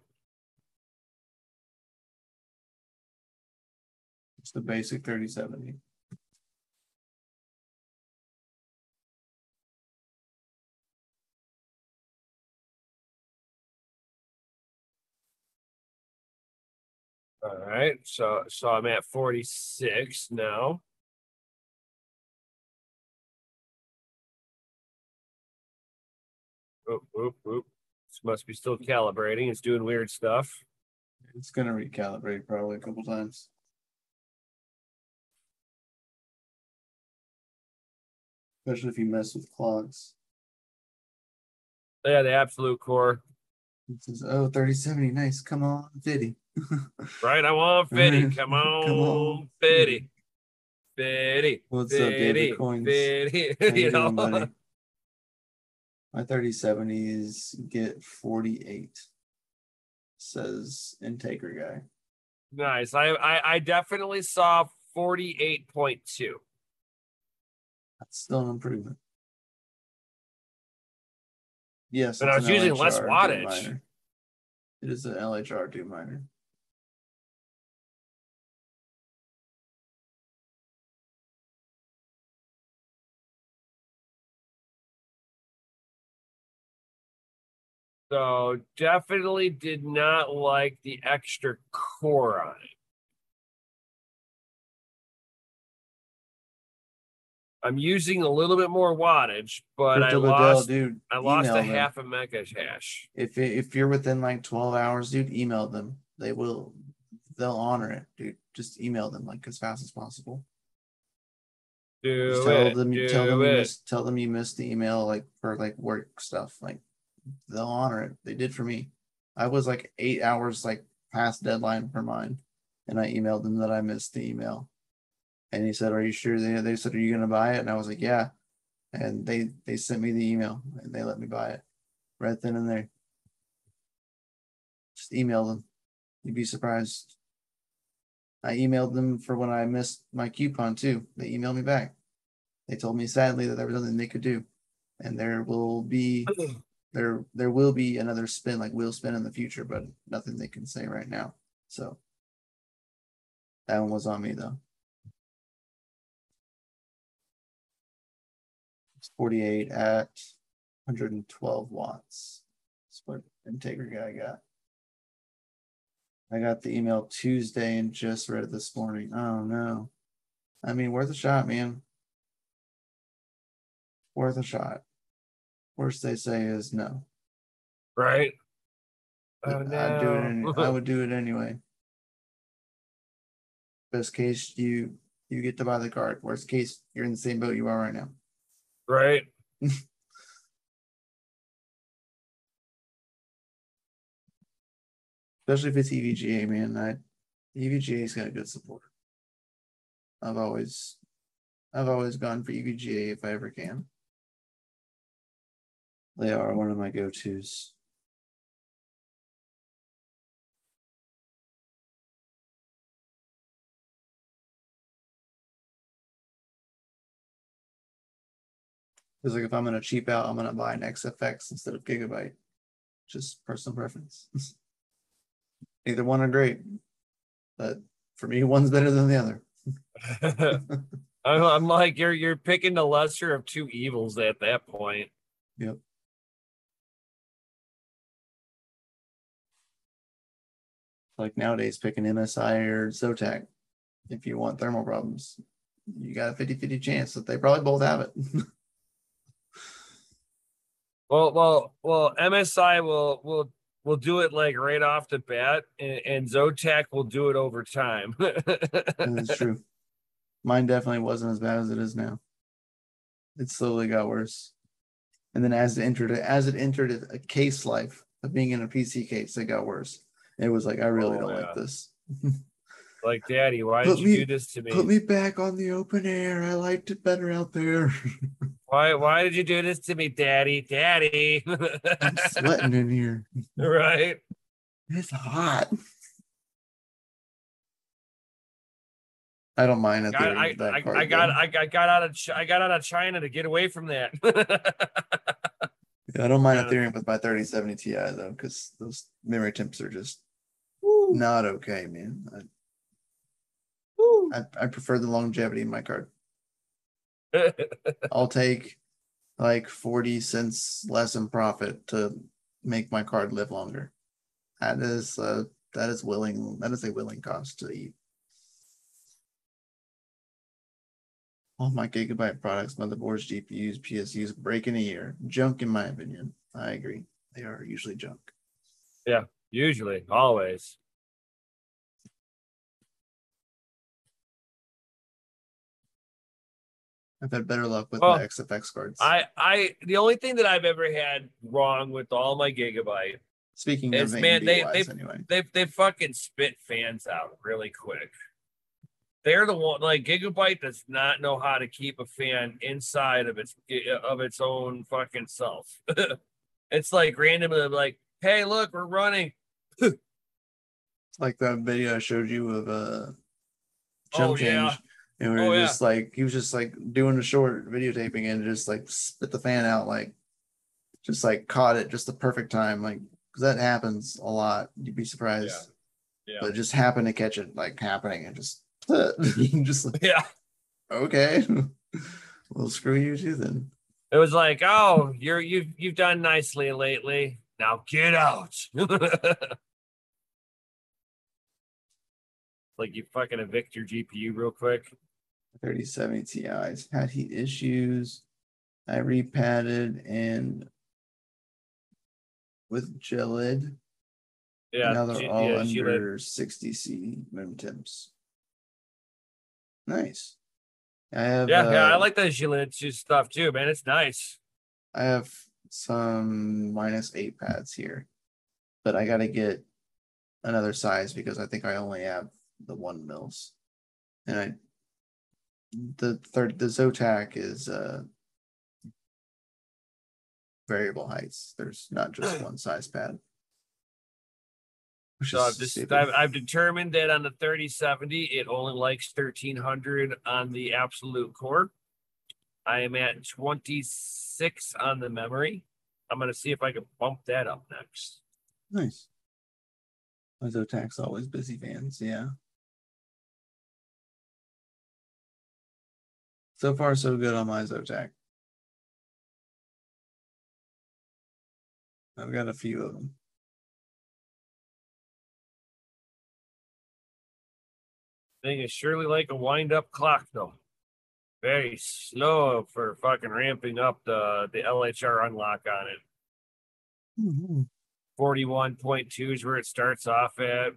It's the basic 3070. All right, so I'm at 46 now. Oop, oop, oop. This must be still calibrating. It's doing weird stuff. It's gonna recalibrate probably a couple times. Especially if you mess with clocks. Yeah, the absolute core. It says, oh, 3070, nice. Come on, Fitty. Right, I want Fitty. Come on, Fitty. Fitty. What's up, David Coins? Fitty. How you doing, buddy? My 3070 is get 48. Says Integra guy. Nice. I definitely saw 48.2. That's still an improvement. Yes, but I was using less wattage. It is an LHR dual miner. So definitely did not like the extra core on it. I'm using a little bit more wattage, but I lost a half a mega hash. If you're within like 12 hours, dude, email them. They'll honor it, dude. Just email them like as fast as possible. Tell them you missed the email like for like work stuff. Like they'll honor it. They did for me. I was like 8 hours like past deadline for mine, and I emailed them that I missed the email. And he said, "Are you sure?" They said, "Are you gonna buy it?" And I was like, "Yeah." And they sent me the email and they let me buy it right then and there. Just email them. You'd be surprised. I emailed them for when I missed my coupon too. They emailed me back. They told me sadly that there was nothing they could do, and there will be another spin, like wheel spin in the future, but nothing they can say right now. So that one was on me though. It's 48 at 112 watts. That's what Integra guy got. I got the email Tuesday and just read it this morning. Oh no. I mean, worth a shot, man. Worth a shot. Worst they say is no. Right. Oh, no. I would do it anyway. Best case, you get to buy the card. Worst case, you're in the same boat you are right now. Right. Especially if it's EVGA, man. EVGA's got good support. I've always gone for EVGA if I ever can. They are one of my go-tos. Because like if I'm gonna cheap out, I'm gonna buy an XFX instead of Gigabyte. Just personal preference. Either one are great, but for me, one's better than the other. I'm like you're picking the lesser of two evils at that point. Yep. Like nowadays, pick an MSI or Zotac if you want thermal problems. you got a 50-50 chance that they probably both have it. Well, MSI will do it like right off the bat, and Zotac will do it over time. That's true. Mine definitely wasn't as bad as it is now. It slowly got worse. And then as it entered a case life of being in a PC case, it got worse. It was like, I really don't like this. Like, Daddy, why did you do this to me? Put me back on the open air. I liked it better out there. Why did you do this to me, Daddy? I'm sweating in here. Right. It's hot. I don't mind it. I got out of China to get away from that. Yeah, I don't mind Ethereum with my 3070 Ti though, because those memory temps are just not okay, man. I prefer the longevity in my card. I'll take like 40 cents less in profit to make my card live longer. That is a willing cost to eat. All my Gigabyte products, motherboards, GPUs, PSUs break in a year. Junk, in my opinion. I agree. They are usually junk. Yeah, usually, always. I've had better luck with my XFX cards. The only thing that I've ever had wrong with all my Gigabyte. Speaking of AMD, they fucking spit fans out really quick. They're the one, like, Gigabyte does not know how to keep a fan inside of its own fucking self. It's like randomly like, hey, look, we're running. It's like that video I showed you of jump change. Yeah. And we were just like, he was just like doing a short videotaping and just like spit the fan out, like just like caught it just the perfect time, like, because that happens a lot. You'd be surprised. Yeah. But it just happened to catch it like happening and just like, yeah, okay. Well, screw you too then. It was like, oh, you've done nicely lately. Now get out. Like, you fucking evict your GPU real quick. 3070 Ti's had heat issues. I repadded and with Gelid. Yeah. Now they're all under 60 C room temps. Nice. I have I like that Gelid stuff too, man. It's nice. I have some -8 pads here, but I gotta get another size because I think I only have the 1 mils. And the Zotac is variable heights. There's not just one size pad. So I've determined that on the 3070, it only likes 1300 on the absolute core. I am at 26 on the memory. I'm going to see if I can bump that up next. Nice. My Zotac's always busy fans, yeah. So far, so good on my Zotac. I've got a few of them. Thing is surely like a wind-up clock, though. Very slow for fucking ramping up the LHR unlock on it. Mm-hmm. 41.2 is where it starts off at.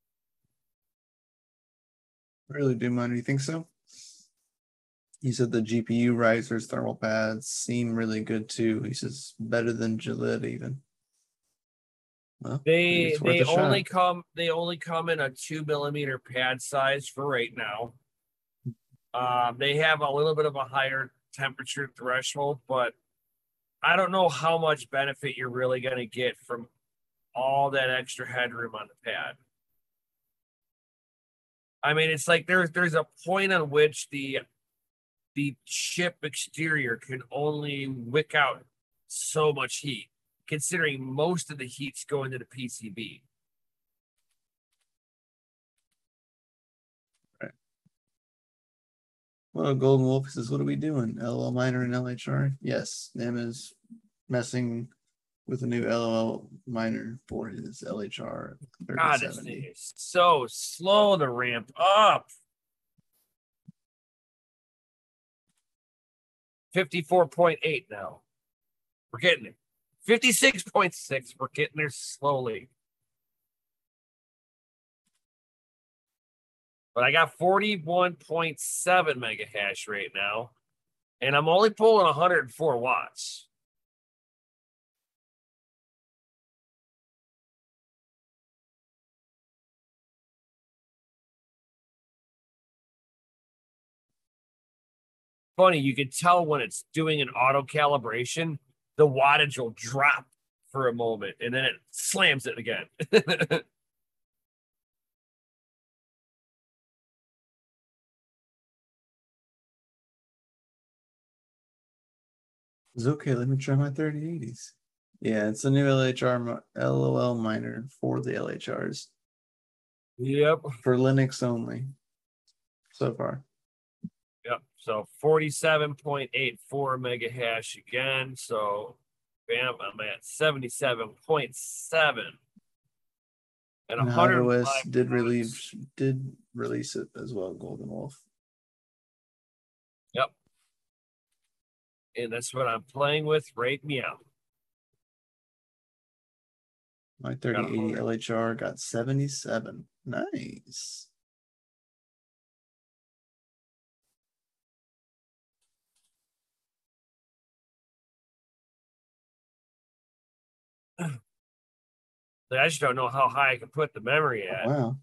Really, Doom, do you think so? He said the GPU risers, thermal pads seem really good too. He says better than Gelid even. Well, they only come in a 2mm pad size for right now. They have a little bit of a higher temperature threshold, but I don't know how much benefit you're really going to get from all that extra headroom on the pad. I mean, it's like there's a point on which the chip exterior can only wick out so much heat, considering most of the heat's going to the PCB. Right. Well, Golden Wolf says, what are we doing? LOL miner and LHR? Yes, Nim is messing with a new LOL miner for his LHR 3070. God, this thing is so slow to ramp up. 54.8 now. We're getting it. 56.6. We're getting there slowly. But I got 41.7 mega hash rate now. And I'm only pulling 104 watts. Funny, you can tell when it's doing an auto calibration, the wattage will drop for a moment and then it slams it again. It's okay. Let me try my 3080s. Yeah, it's a new LHR LOL miner for the LHRs. Yep. For Linux only so far. Yep. So 47.84 mega hash again. So bam, I'm at 77.7. And iOS did release it as well, Golden Wolf. Yep. And that's what I'm playing with right now. My 3080 LHR got 77. Nice. I just don't know how high I can put the memory at. Oh, wow.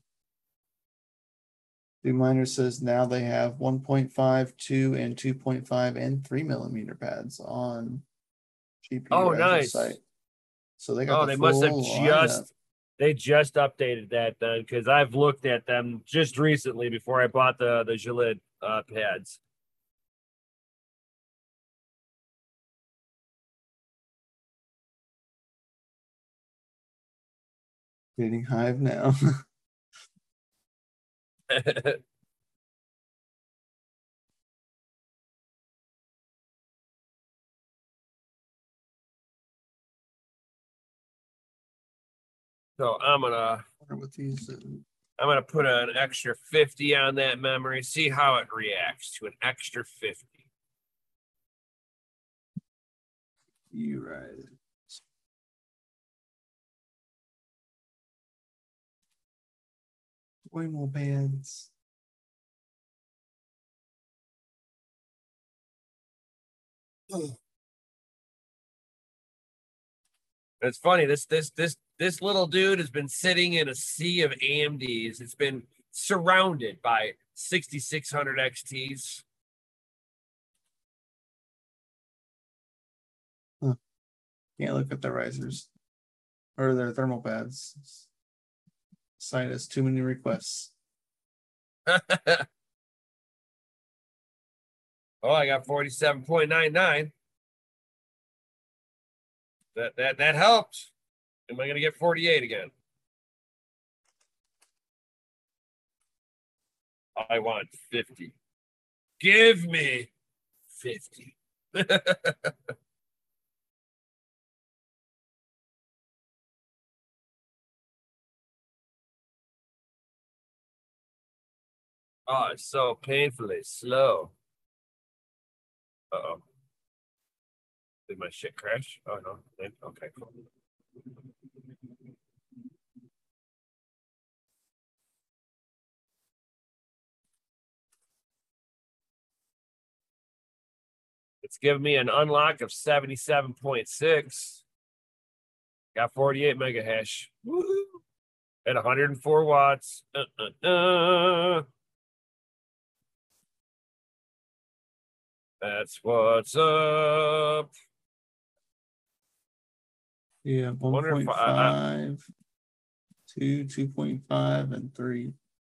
The miner says now they have 1.5, 2, and 2.5 and 3 millimeter pads on GPU. Oh, nice. Site. So they got they must have they just updated that then, because I've looked at them just recently before I bought the Gillette pads. Getting Hive now. So I'm gonna put an extra 50 on that memory, see how it reacts to an extra 50. You right. Way more bands. It's funny. This little dude has been sitting in a sea of AMDs. It's been surrounded by 6600 XTs. Huh. Can't look at the risers or their thermal pads. Site has too many requests. Oh, I got 47.99. That helped. Am I gonna get 48 again? I want 50. Give me 50. Oh, it's so painfully slow. Uh-oh. Did my shit crash? Oh, no. Okay, cool. It's giving me an unlock of 77.6. Got 48 mega hash. Woo-hoo. At 104 watts. That's what's up. Yeah, 1.5, 2, 2.5, and 3.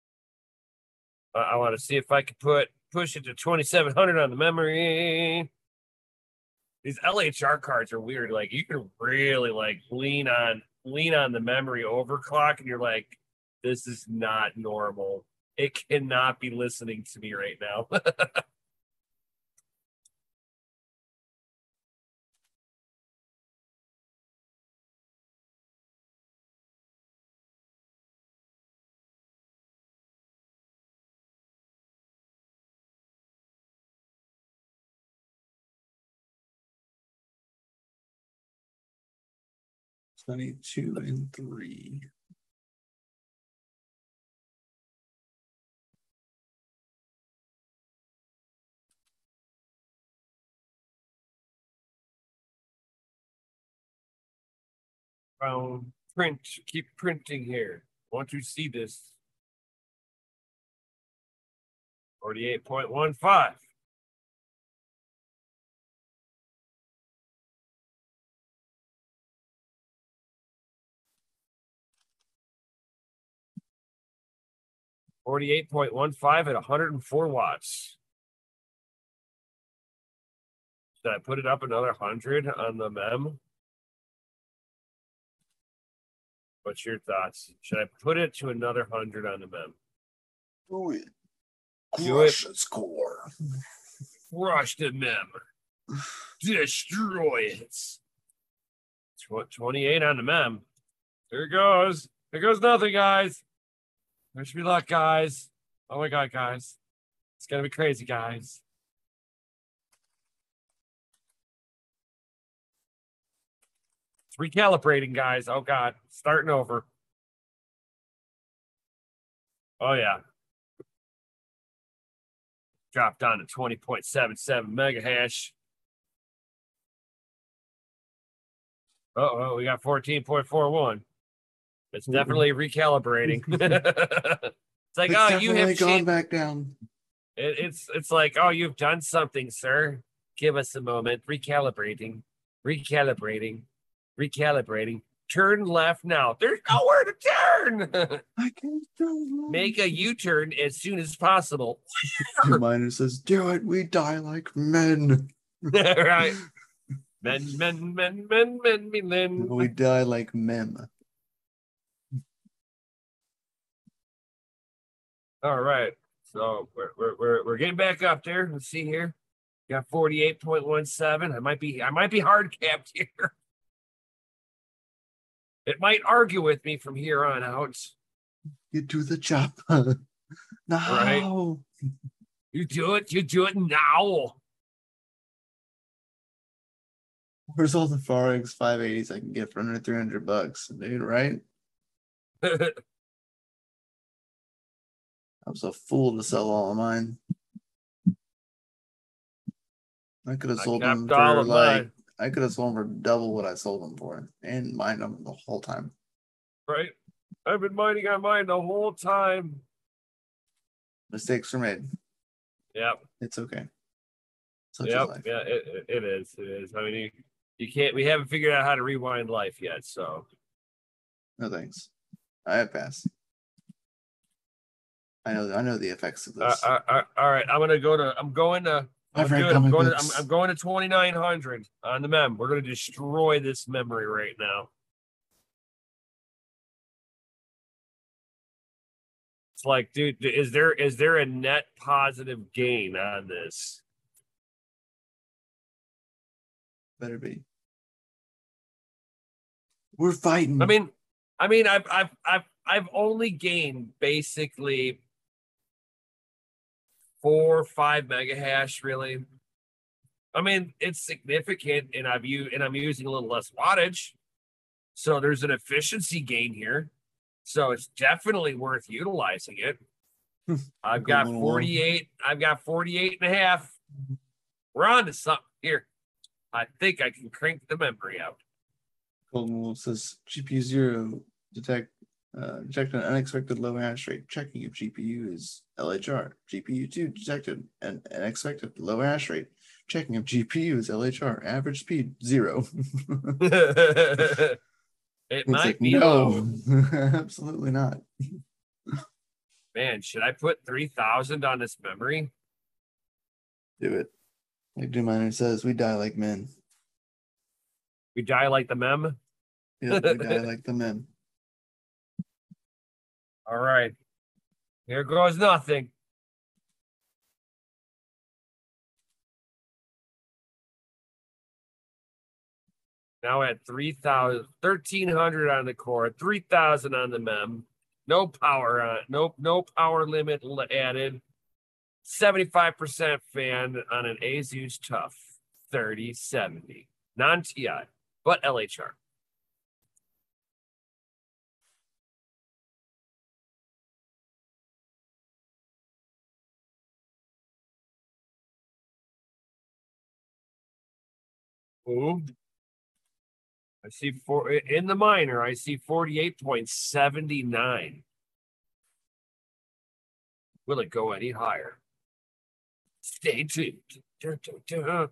I want to see if I can push it to 2700 on the memory. These LHR cards are weird. Like you can really like lean on the memory overclock, and you're like, this is not normal. It cannot be listening to me right now. 22 and 3. Print. Keep printing here. I want to see this. 48.15. $48.15 at 104 watts. Should I put it up another 100 on the MEM? What's your thoughts? Should I put it to another 100 on the MEM? Do it. Do it. Score. Crush the MEM. Destroy it. 28 on the MEM. There it goes. There goes nothing, guys. Wish me luck, guys. Oh my God, guys. It's going to be crazy, guys. It's recalibrating, guys. Oh God. Starting over. Oh yeah. Dropped down to 20.77 mega hash. Oh, we got 14.41. It's definitely recalibrating. It's like, oh, you have gone back down. It's like, oh, you've done something, sir. Give us a moment. Recalibrating. Turn left now. There's nowhere to turn. I can't turn. Make a U-turn as soon as possible. Your miner says, do it. We die like men. Right. Men. We die like men. All right. So we're getting back up there. Let's see here. Got 48.17. I might be hard capped here. It might argue with me from here on out. You do the job. No. Right. You do it now. Where's all the Forex 580s I can get for under $300, dude, right? I was a fool to sell all of mine. I could have sold them for like I could have sold them for double what I sold them for and mined them the whole time. Right. I've been mining on mine the whole time. Mistakes were made. Yep. It's okay. Yep. Yeah, it is. It is. I mean, you can't. We haven't figured out how to rewind life yet. So. No thanks. I have passed. I know the effects of this. All right. I'm going to 2900 on the mem. We're going to destroy this memory right now. It's like, dude, is there a net positive gain on this? Better be. We're fighting. I mean, I've only gained basically 4 or 5 mega hash, really. I mean, it's significant, and I'm using a little less wattage, so there's an efficiency gain here. So it's definitely worth utilizing it. I've got 48. I've got 48 and a half. We're on to something here. I think I can crank the memory out. Golden Wolf says GPU 0 detect an unexpected low hash rate. Checking if GPU is LHR. GPU 2 detected an unexpected low hash rate. Checking if GPU is LHR. Average speed 0. It might be low. Absolutely not. Man, should I put 3,000 on this memory? Do it. Like Doominer says, we die like men. We die like the mem? Yeah, we die like the men. All right. Here goes nothing. Now at 1,300 on the core, 3,000 on the mem. No power on no power limit added. 75% fan on an Asus TUF 3070. Non-TI, but LHR. Ooh. I see in the minor, I see 48.79. Will it go any higher? Stay tuned. Dun, dun, dun.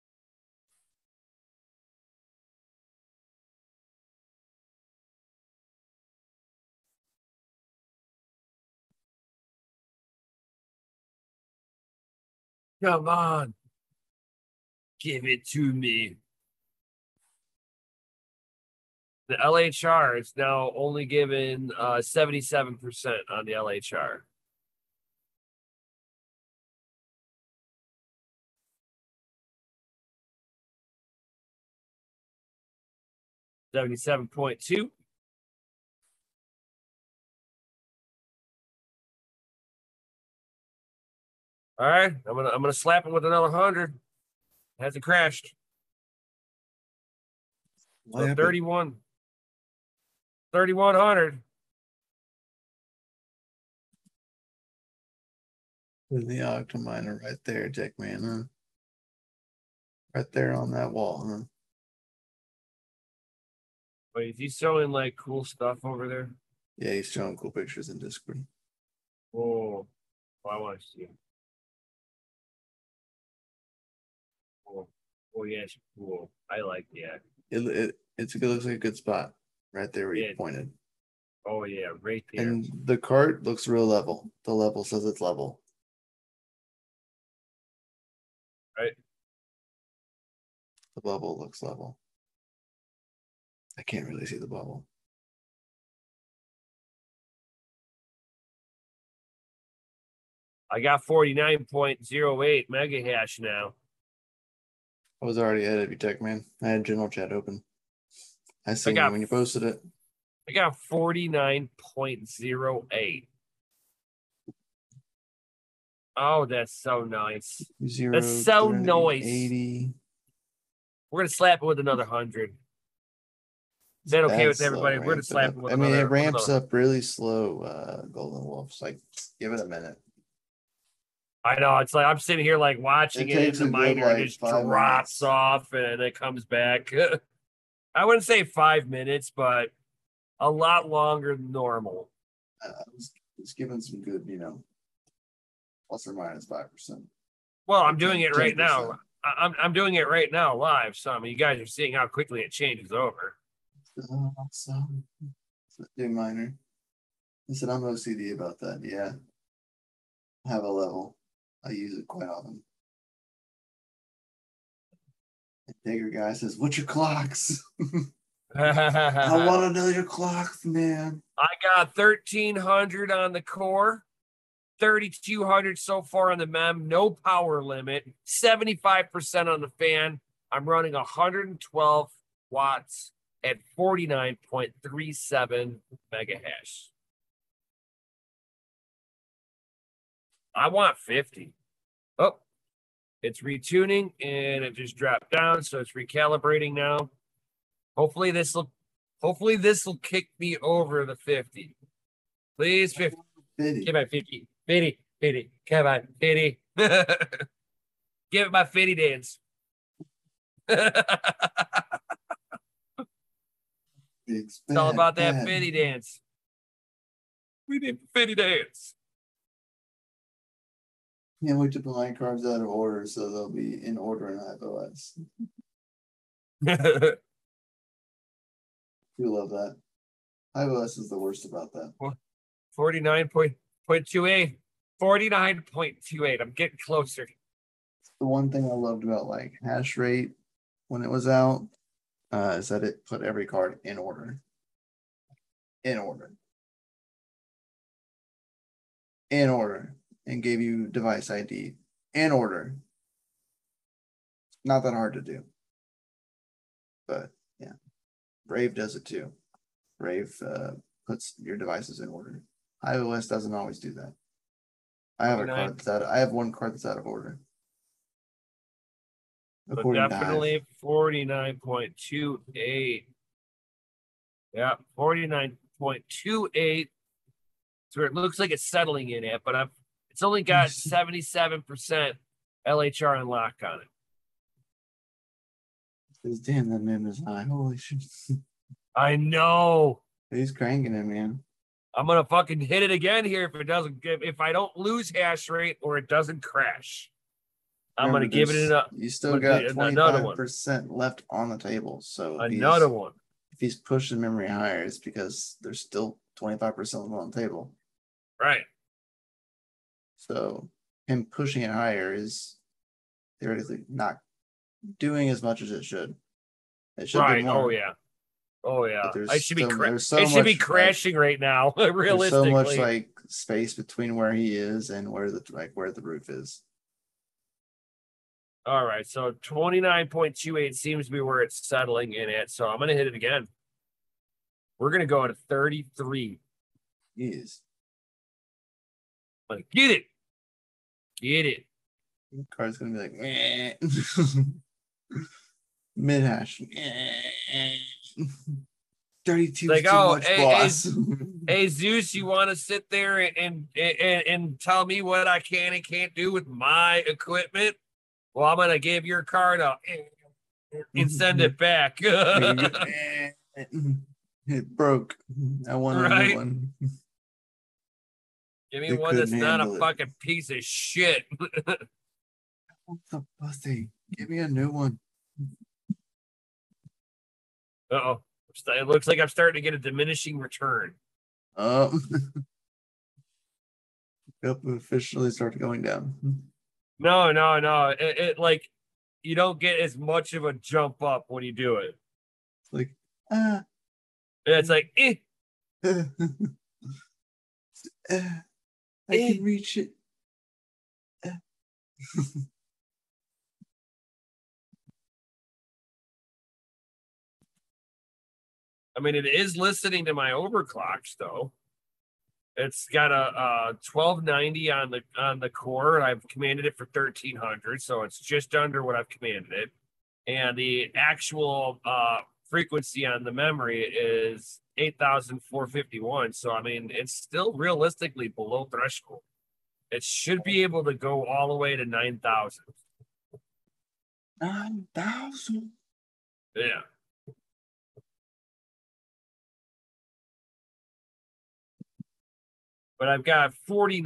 Come on. Give it to me. The LHR is now only given 77% on the LHR. $77.2. All right, I'm gonna slap him with another 100. Hasn't crashed. So 3,100. With the Octominer right there, Jackman, huh? Right there on that wall, huh? Wait, is he showing like cool stuff over there? Yeah, he's showing cool pictures in Discord. Oh, I want to see him. Oh, yes, cool. I like that. It looks like a good spot right there where you pointed. Oh yeah, right there. And the cart looks real level. The level says it's level. Right. The bubble looks level. I can't really see the bubble. I got 49.08 mega hash now. I was already ahead of you, Tech Man. I had general chat open. I seen you when you posted it. I got 49.08. Oh, that's so nice. That's so nice. 80. We're gonna slap it with another 100. Is that okay with everybody? We're gonna slap it with another. It ramps up really slow, Golden Wolves. Like, give it a minute. I know. It's like I'm sitting here like watching it and the miner just drops off and it comes back. I wouldn't say 5 minutes, but a lot longer than normal. It's giving some good, plus or minus 5%. Well, I'm doing it right now. I'm doing it right now live. So I mean, you guys are seeing how quickly it changes over. Do minor. I said I'm OCD about that. Yeah, have a level. I use it quite often. And Digger guy says, "What's your clocks?" I want to know your clocks, man. I got 1,300 on the core, 3,200 so far on the MEM. No power limit. 75% on the fan. I'm running 112 watts at 49.37 mega hash. I want 50. Oh, it's retuning and it just dropped down, so it's recalibrating now. Hopefully this will kick me over the 50. Please, 50. 50. Give me 50. 50. 50. Come on, 50. Give it my 50 dance. It's all about that 50 dance. We need 50 dance. Can't wait to put my cards out of order so they'll be in order in iOS. You love that. iOS is the worst about that. 49.28. 49.28. I'm getting closer. The one thing I loved about like hash rate when it was out is that it put every card in order. In order. In order. And gave you device ID in order. Not that hard to do. But yeah. Brave does it too. Brave puts your devices in order. iOS doesn't always do that. I have a card that's I have one card that's out of order. So definitely 49.28. Yeah, 49.28. So it looks like it's settling in it, but it's only got 77% LHR and lock on it. Because damn, that man is high. Holy shit. I know. He's cranking it, man. I'm gonna fucking hit it again here if I don't lose hash rate or it doesn't crash. I'm gonna give it enough. You still got 25% left on the table. So another one. If he's pushing memory higher, it's because there's still 25% on the table. Right. So him pushing it higher is theoretically not doing as much as it should. It should be more. Oh yeah. I should be crashing right now. Realistically, there's so much like space between where he is and where the roof is. All right, so 29.28 seems to be where it's settling in at. So I'm gonna hit it again. We're gonna go to 33. Yes. I'm gonna get it. Get it. The card's gonna be like mid hash. 32 like, too much, boss. Hey Zeus, you want to sit there and tell me what I can and can't do with my equipment? Well, I'm gonna give your card up and send it back. It broke. I want a new one. Give me one that's not a fucking piece of shit. What the pussy? Give me a new one. Uh-oh. It looks like I'm starting to get a diminishing return. Yep, officially started going down. No. It like you don't get as much of a jump up when you do it. It's like it's like I can reach it. I mean, it is listening to my overclocks though. It's got a 1290 on the core. I've commanded it for 1300, so it's just under what I've commanded it. And the actual frequency on the memory is 8,451. So I mean, it's still realistically below threshold. It should be able to go all the way to 9,000. 9,000. Yeah. But I've got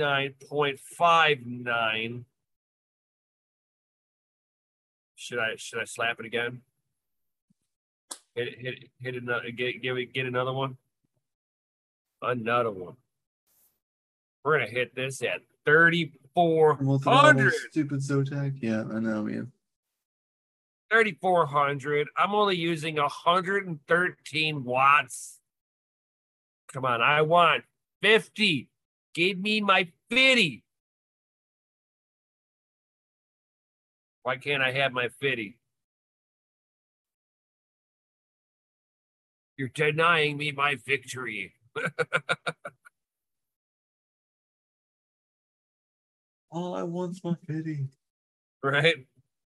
49.59. Should I slap it again? Hit another, get another one. Another one. We're gonna hit this at 3,400. Stupid Zotac. Yeah, I know, man. 3,400. I'm only using 113 watts. Come on, I want 50. Give me my 50. Why can't I have my 50? You're denying me my victory. All I want's my 50. Right?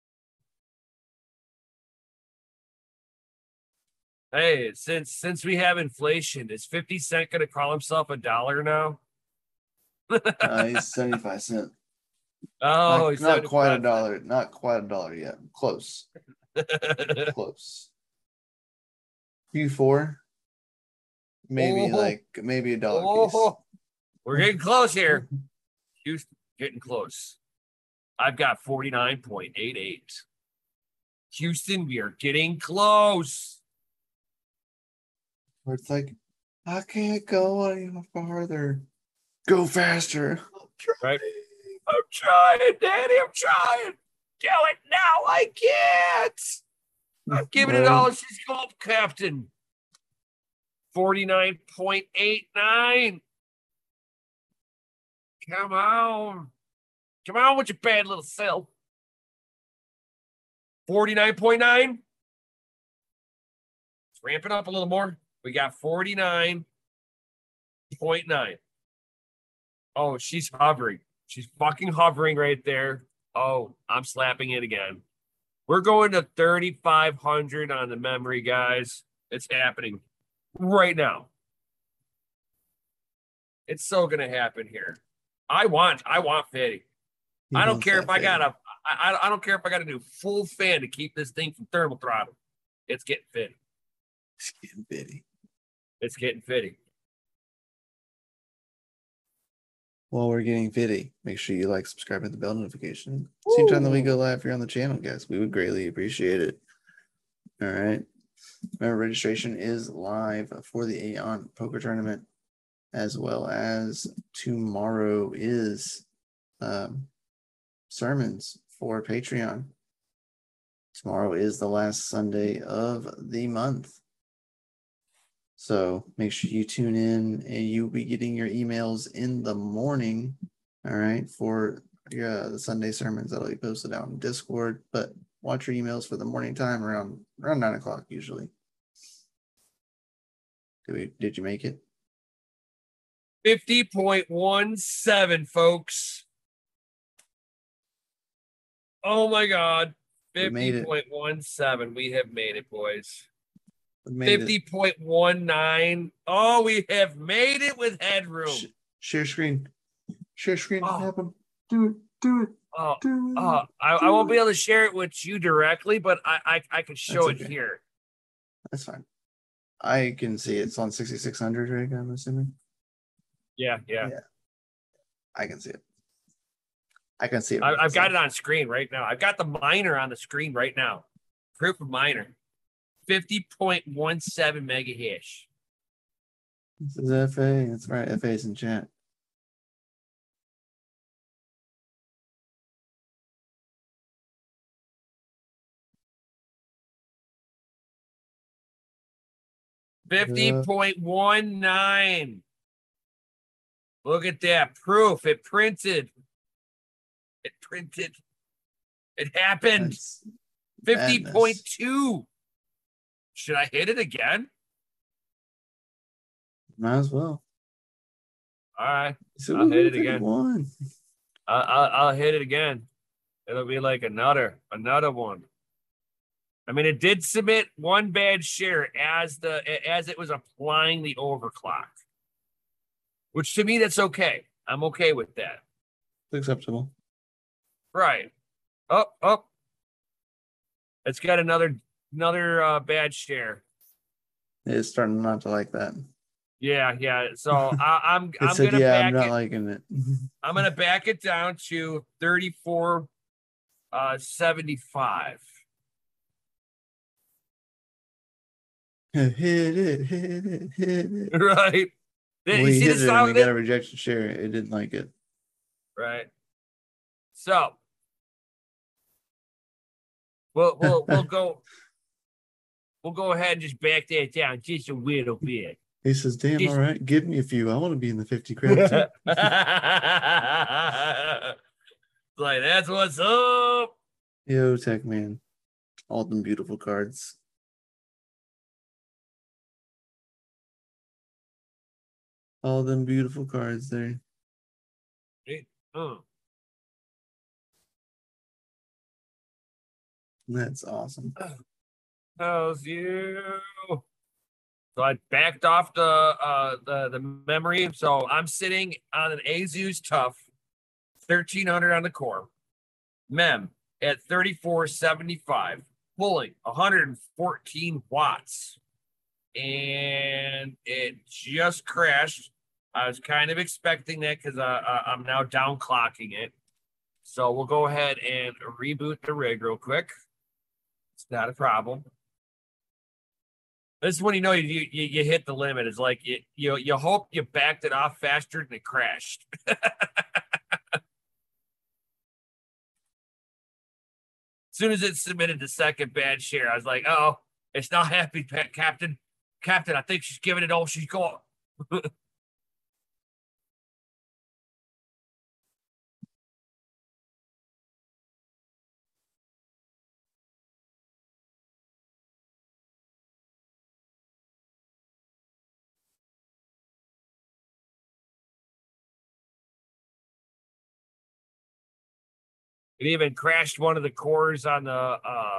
Hey, since we have inflation, is 50 Cent gonna call himself $1 now? He's 75 cents. Oh, not quite $1. Not quite $1 yet. Close. Close. Q4. Maybe maybe $1 piece. We're getting close here. Houston getting close. I've got 49.88. Houston, we are getting close. It's like, I can't go any farther. Go faster. Right? I'm trying, Daddy. I'm trying. Do it now. I can't. I'm giving it all she's called, Captain. 49.89. Come on. Come on with your bad little self. 49.9. Let's ramp it up a little more. We got 49.9. Oh, she's hovering. She's fucking hovering right there. Oh, I'm slapping it again. We're going to 3,500 on the memory, guys. It's happening right now. It's so gonna happen here. I want 50. I don't care if I got a I don't care if I got to do full fan to keep this thing from thermal throttle. It's getting fitty. It's getting fitty. It's getting fitty. While we're getting fitty, make sure you like, subscribe, and the bell notification. Same time that we go live here on the channel, guys. We would greatly appreciate it. All right. Remember, registration is live for the Aeon Poker Tournament, as well as tomorrow is sermons for Patreon. Tomorrow is the last Sunday of the month. So make sure you tune in, and you'll be getting your emails in the morning, all right, for the Sunday sermons that'll be posted out in Discord. But watch your emails for the morning time around 9 o'clock usually. Did you make it? 50.17, folks. Oh my God. 50.17. We have made it, boys. 50.19. Oh, we have made it with headroom. Share screen. Share screen. Happen. Do it. Do it. I won't be able to share it with you directly, but I can show it here. That's fine. I can see it's on 6600, right? I'm assuming. Yeah. I can see it. I can see it. I've got it on screen right now. I've got the miner on the screen right now. Proof of miner. 50.17 mega hash. This is FA. That's right. FA is in chat. $50.19. Look at that proof. It printed. It happened. 50.2. Should I hit it again? Might as well. All right. I'll hit it again. I'll hit it again. It'll be like another one. I mean, it did submit one bad share as it was applying the overclock, which to me, that's okay. I'm okay with that. Acceptable. Right. Oh. It's got another bad share. It's starting not to like that. Yeah. So I'm gonna I'm not liking it. I'm gonna back it down to 34.75. Hit it. Right. Well, he hit it and we got a rejection share. It didn't like it. Right. So we'll go ahead and just back that down just a little bit. He says, damn, all right, give me a few. I want to be in the 50 crowd too. Like, that's what's up. Yo, Tech Man. All them beautiful cards. All them beautiful cards there. That's awesome. How's you? So I backed off the memory. So I'm sitting on an Azus Tough, 1300 on the core. Mem at 34.75, pulling 114 watts. And it just crashed. I was kind of expecting that because I'm now downclocking it. So we'll go ahead and reboot the rig real quick. It's not a problem. This is when you know you hit the limit. It's like you hope you backed it off faster than it crashed. As soon as it submitted the second bad share, I was like, oh, it's not happy, Captain. Captain, I think she's giving it all she's got. It even crashed one of the cores on the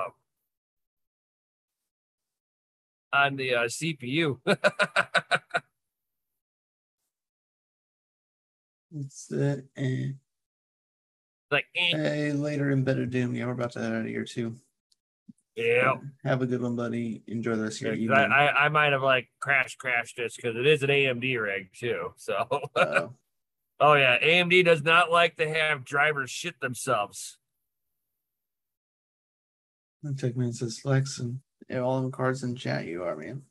CPU. It's like hey, later in Better Doom. Yeah, we're about to head out of here too. Yeah. Have a good one, buddy. Enjoy the rest of your Yeah, evening. I might have like crashed this because it is an AMD rig too. So, oh yeah, AMD does not like to have drivers shit themselves. Check me, it says Flex and all them cards in chat. You are, man.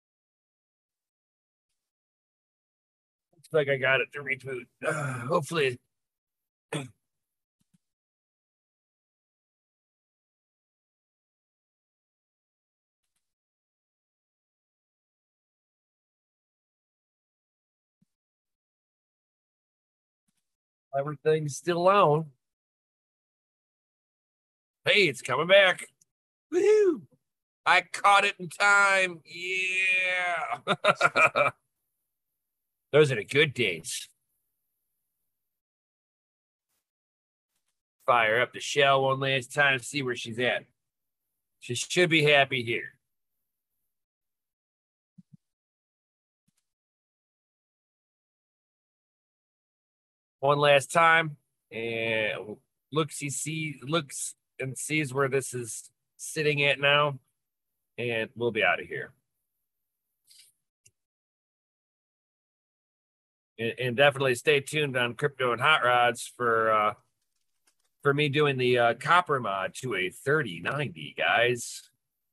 Looks like I got it to reboot. Hopefully. Everything's still on. Hey, it's coming back. Woohoo! I caught it in time. Yeah. Those are the good days. Fire up the shell one last time, see where she's at. She should be happy here. One last time, and looks and sees where this is sitting at now, and we'll be out of here. And definitely stay tuned on Crypto and Hot Rods for me doing the copper mod to a 3090, guys.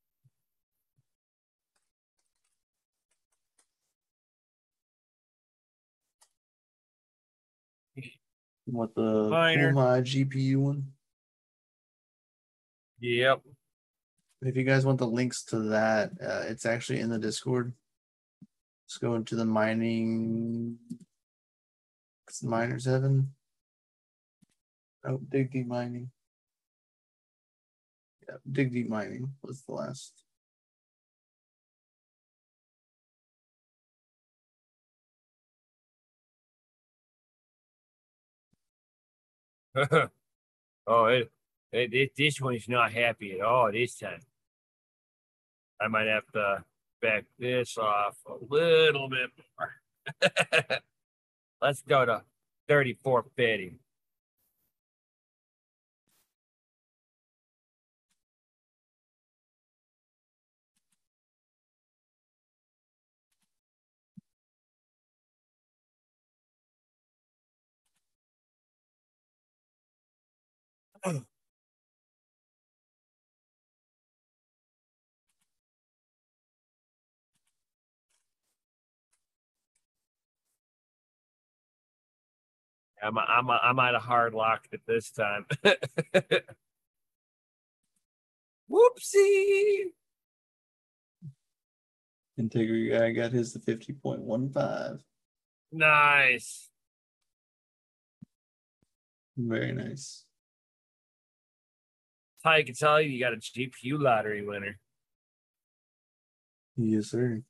What the Puma GPU one? Yep. If you guys want the links to that, it's actually in the Discord. Let's go into the mining. It's Miners Heaven. Oh, Dig Deep Mining. Yeah, Dig Deep Mining was the last. Oh, this one's not happy at all this time. I might have to back this off a little bit more. Let's go to 3450. I might have hard locked it this time. Whoopsie. Integrity guy got his to 50.15. Nice. Very nice. That's how I can tell you got a GPU lottery winner. Yes, sir.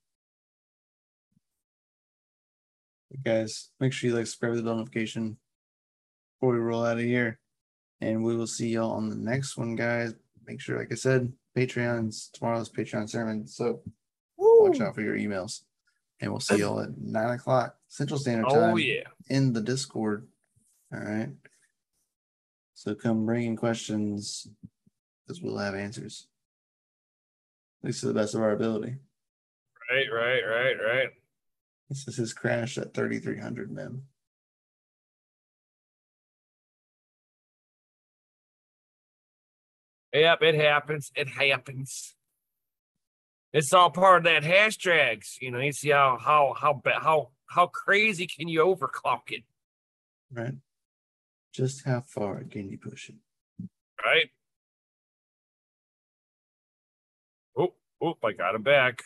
Guys, make sure you subscribe to the notification before we roll out of here. And we will see y'all on the next one, guys. Make sure, like I said, tomorrow's Patreon sermon. So watch out for your emails. And we'll see y'all at 9 o'clock Central Standard Time. Oh, yeah. In the Discord. All right. So come bring in questions because we'll have answers. At least to the best of our ability. Right. This is his crash at 3,300, man. Yep, it happens. It happens. It's all part of that hash drags. You see how crazy can you overclock it? Right. Just how far can you push it? Right. Oh, I got him back.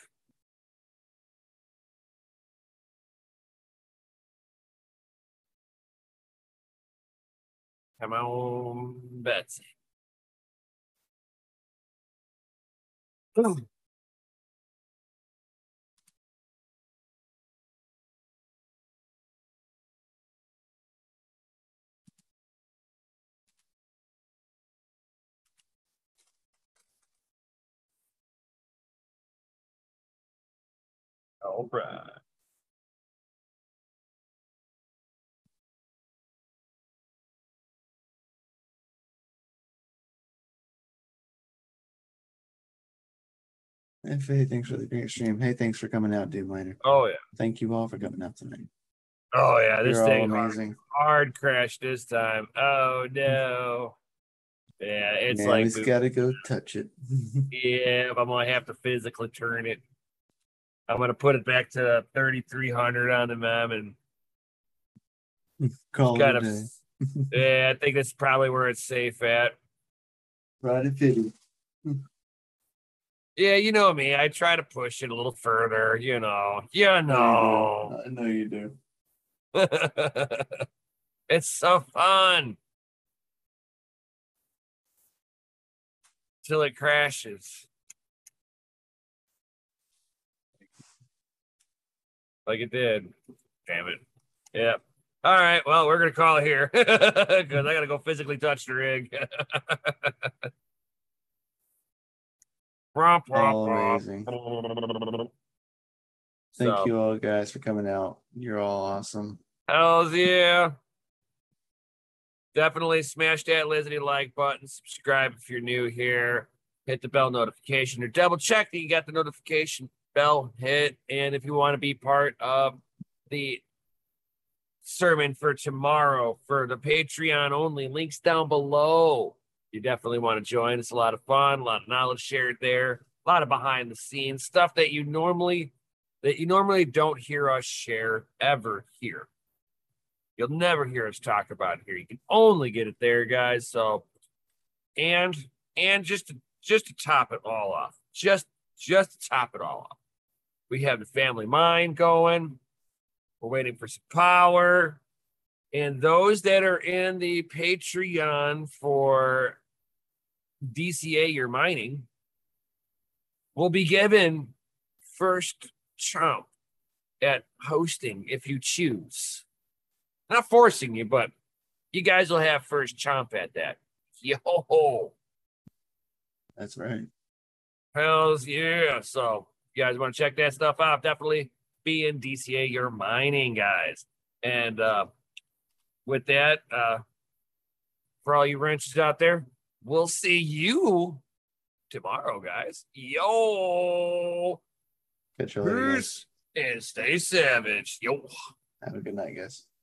Come on, Betsy. All right. Hey, thanks for the great stream. Hey, thanks for coming out, dude miner. Oh, yeah. Thank you all for coming out tonight. Oh, yeah. This You're thing all amazing. hard crashed this time. Oh, no. Yeah, it's Man, like we just gotta go touch it. yeah, I'm gonna have to physically turn it. I'm gonna put it back to 3,300 on the mem and Call it a day. Yeah, I think that's probably where it's safe at. Right at 50. Yeah, you know me. I try to push it a little further. You know. I know you do. It's so fun till it crashes. Like it did. Damn it. Yep. All right. Well, we're going to call it here because I got to go physically touch the rig. All amazing. Thank you all guys for coming out. You're all awesome. Hells yeah. Definitely smash that Lizzie like button. Subscribe if you're new here. Hit the bell notification or double check that you got the notification bell hit. And if you want to be part of the sermon for tomorrow for the Patreon only, links down below. You definitely want to join. It's a lot of fun, a lot of knowledge shared there, a lot of behind the scenes stuff that you normally don't hear us share ever here. You'll never hear us talk about it here. You can only get it there, guys. So, and just to top it all off, just to top it all off, we have the Family Mind going. We're waiting for some power. And those that are in the Patreon for DCA Your Mining will be given first chomp at hosting if you choose. Not forcing you, but you guys will have first chomp at that. Yo. That's right. Hells yeah. So you guys want to check that stuff out, definitely be in DCA Your Mining, guys. And with that, for all you ranchers out there, we'll see you tomorrow, guys. Yo. Catch you later, guys. And stay savage. Yo. Have a good night, guys.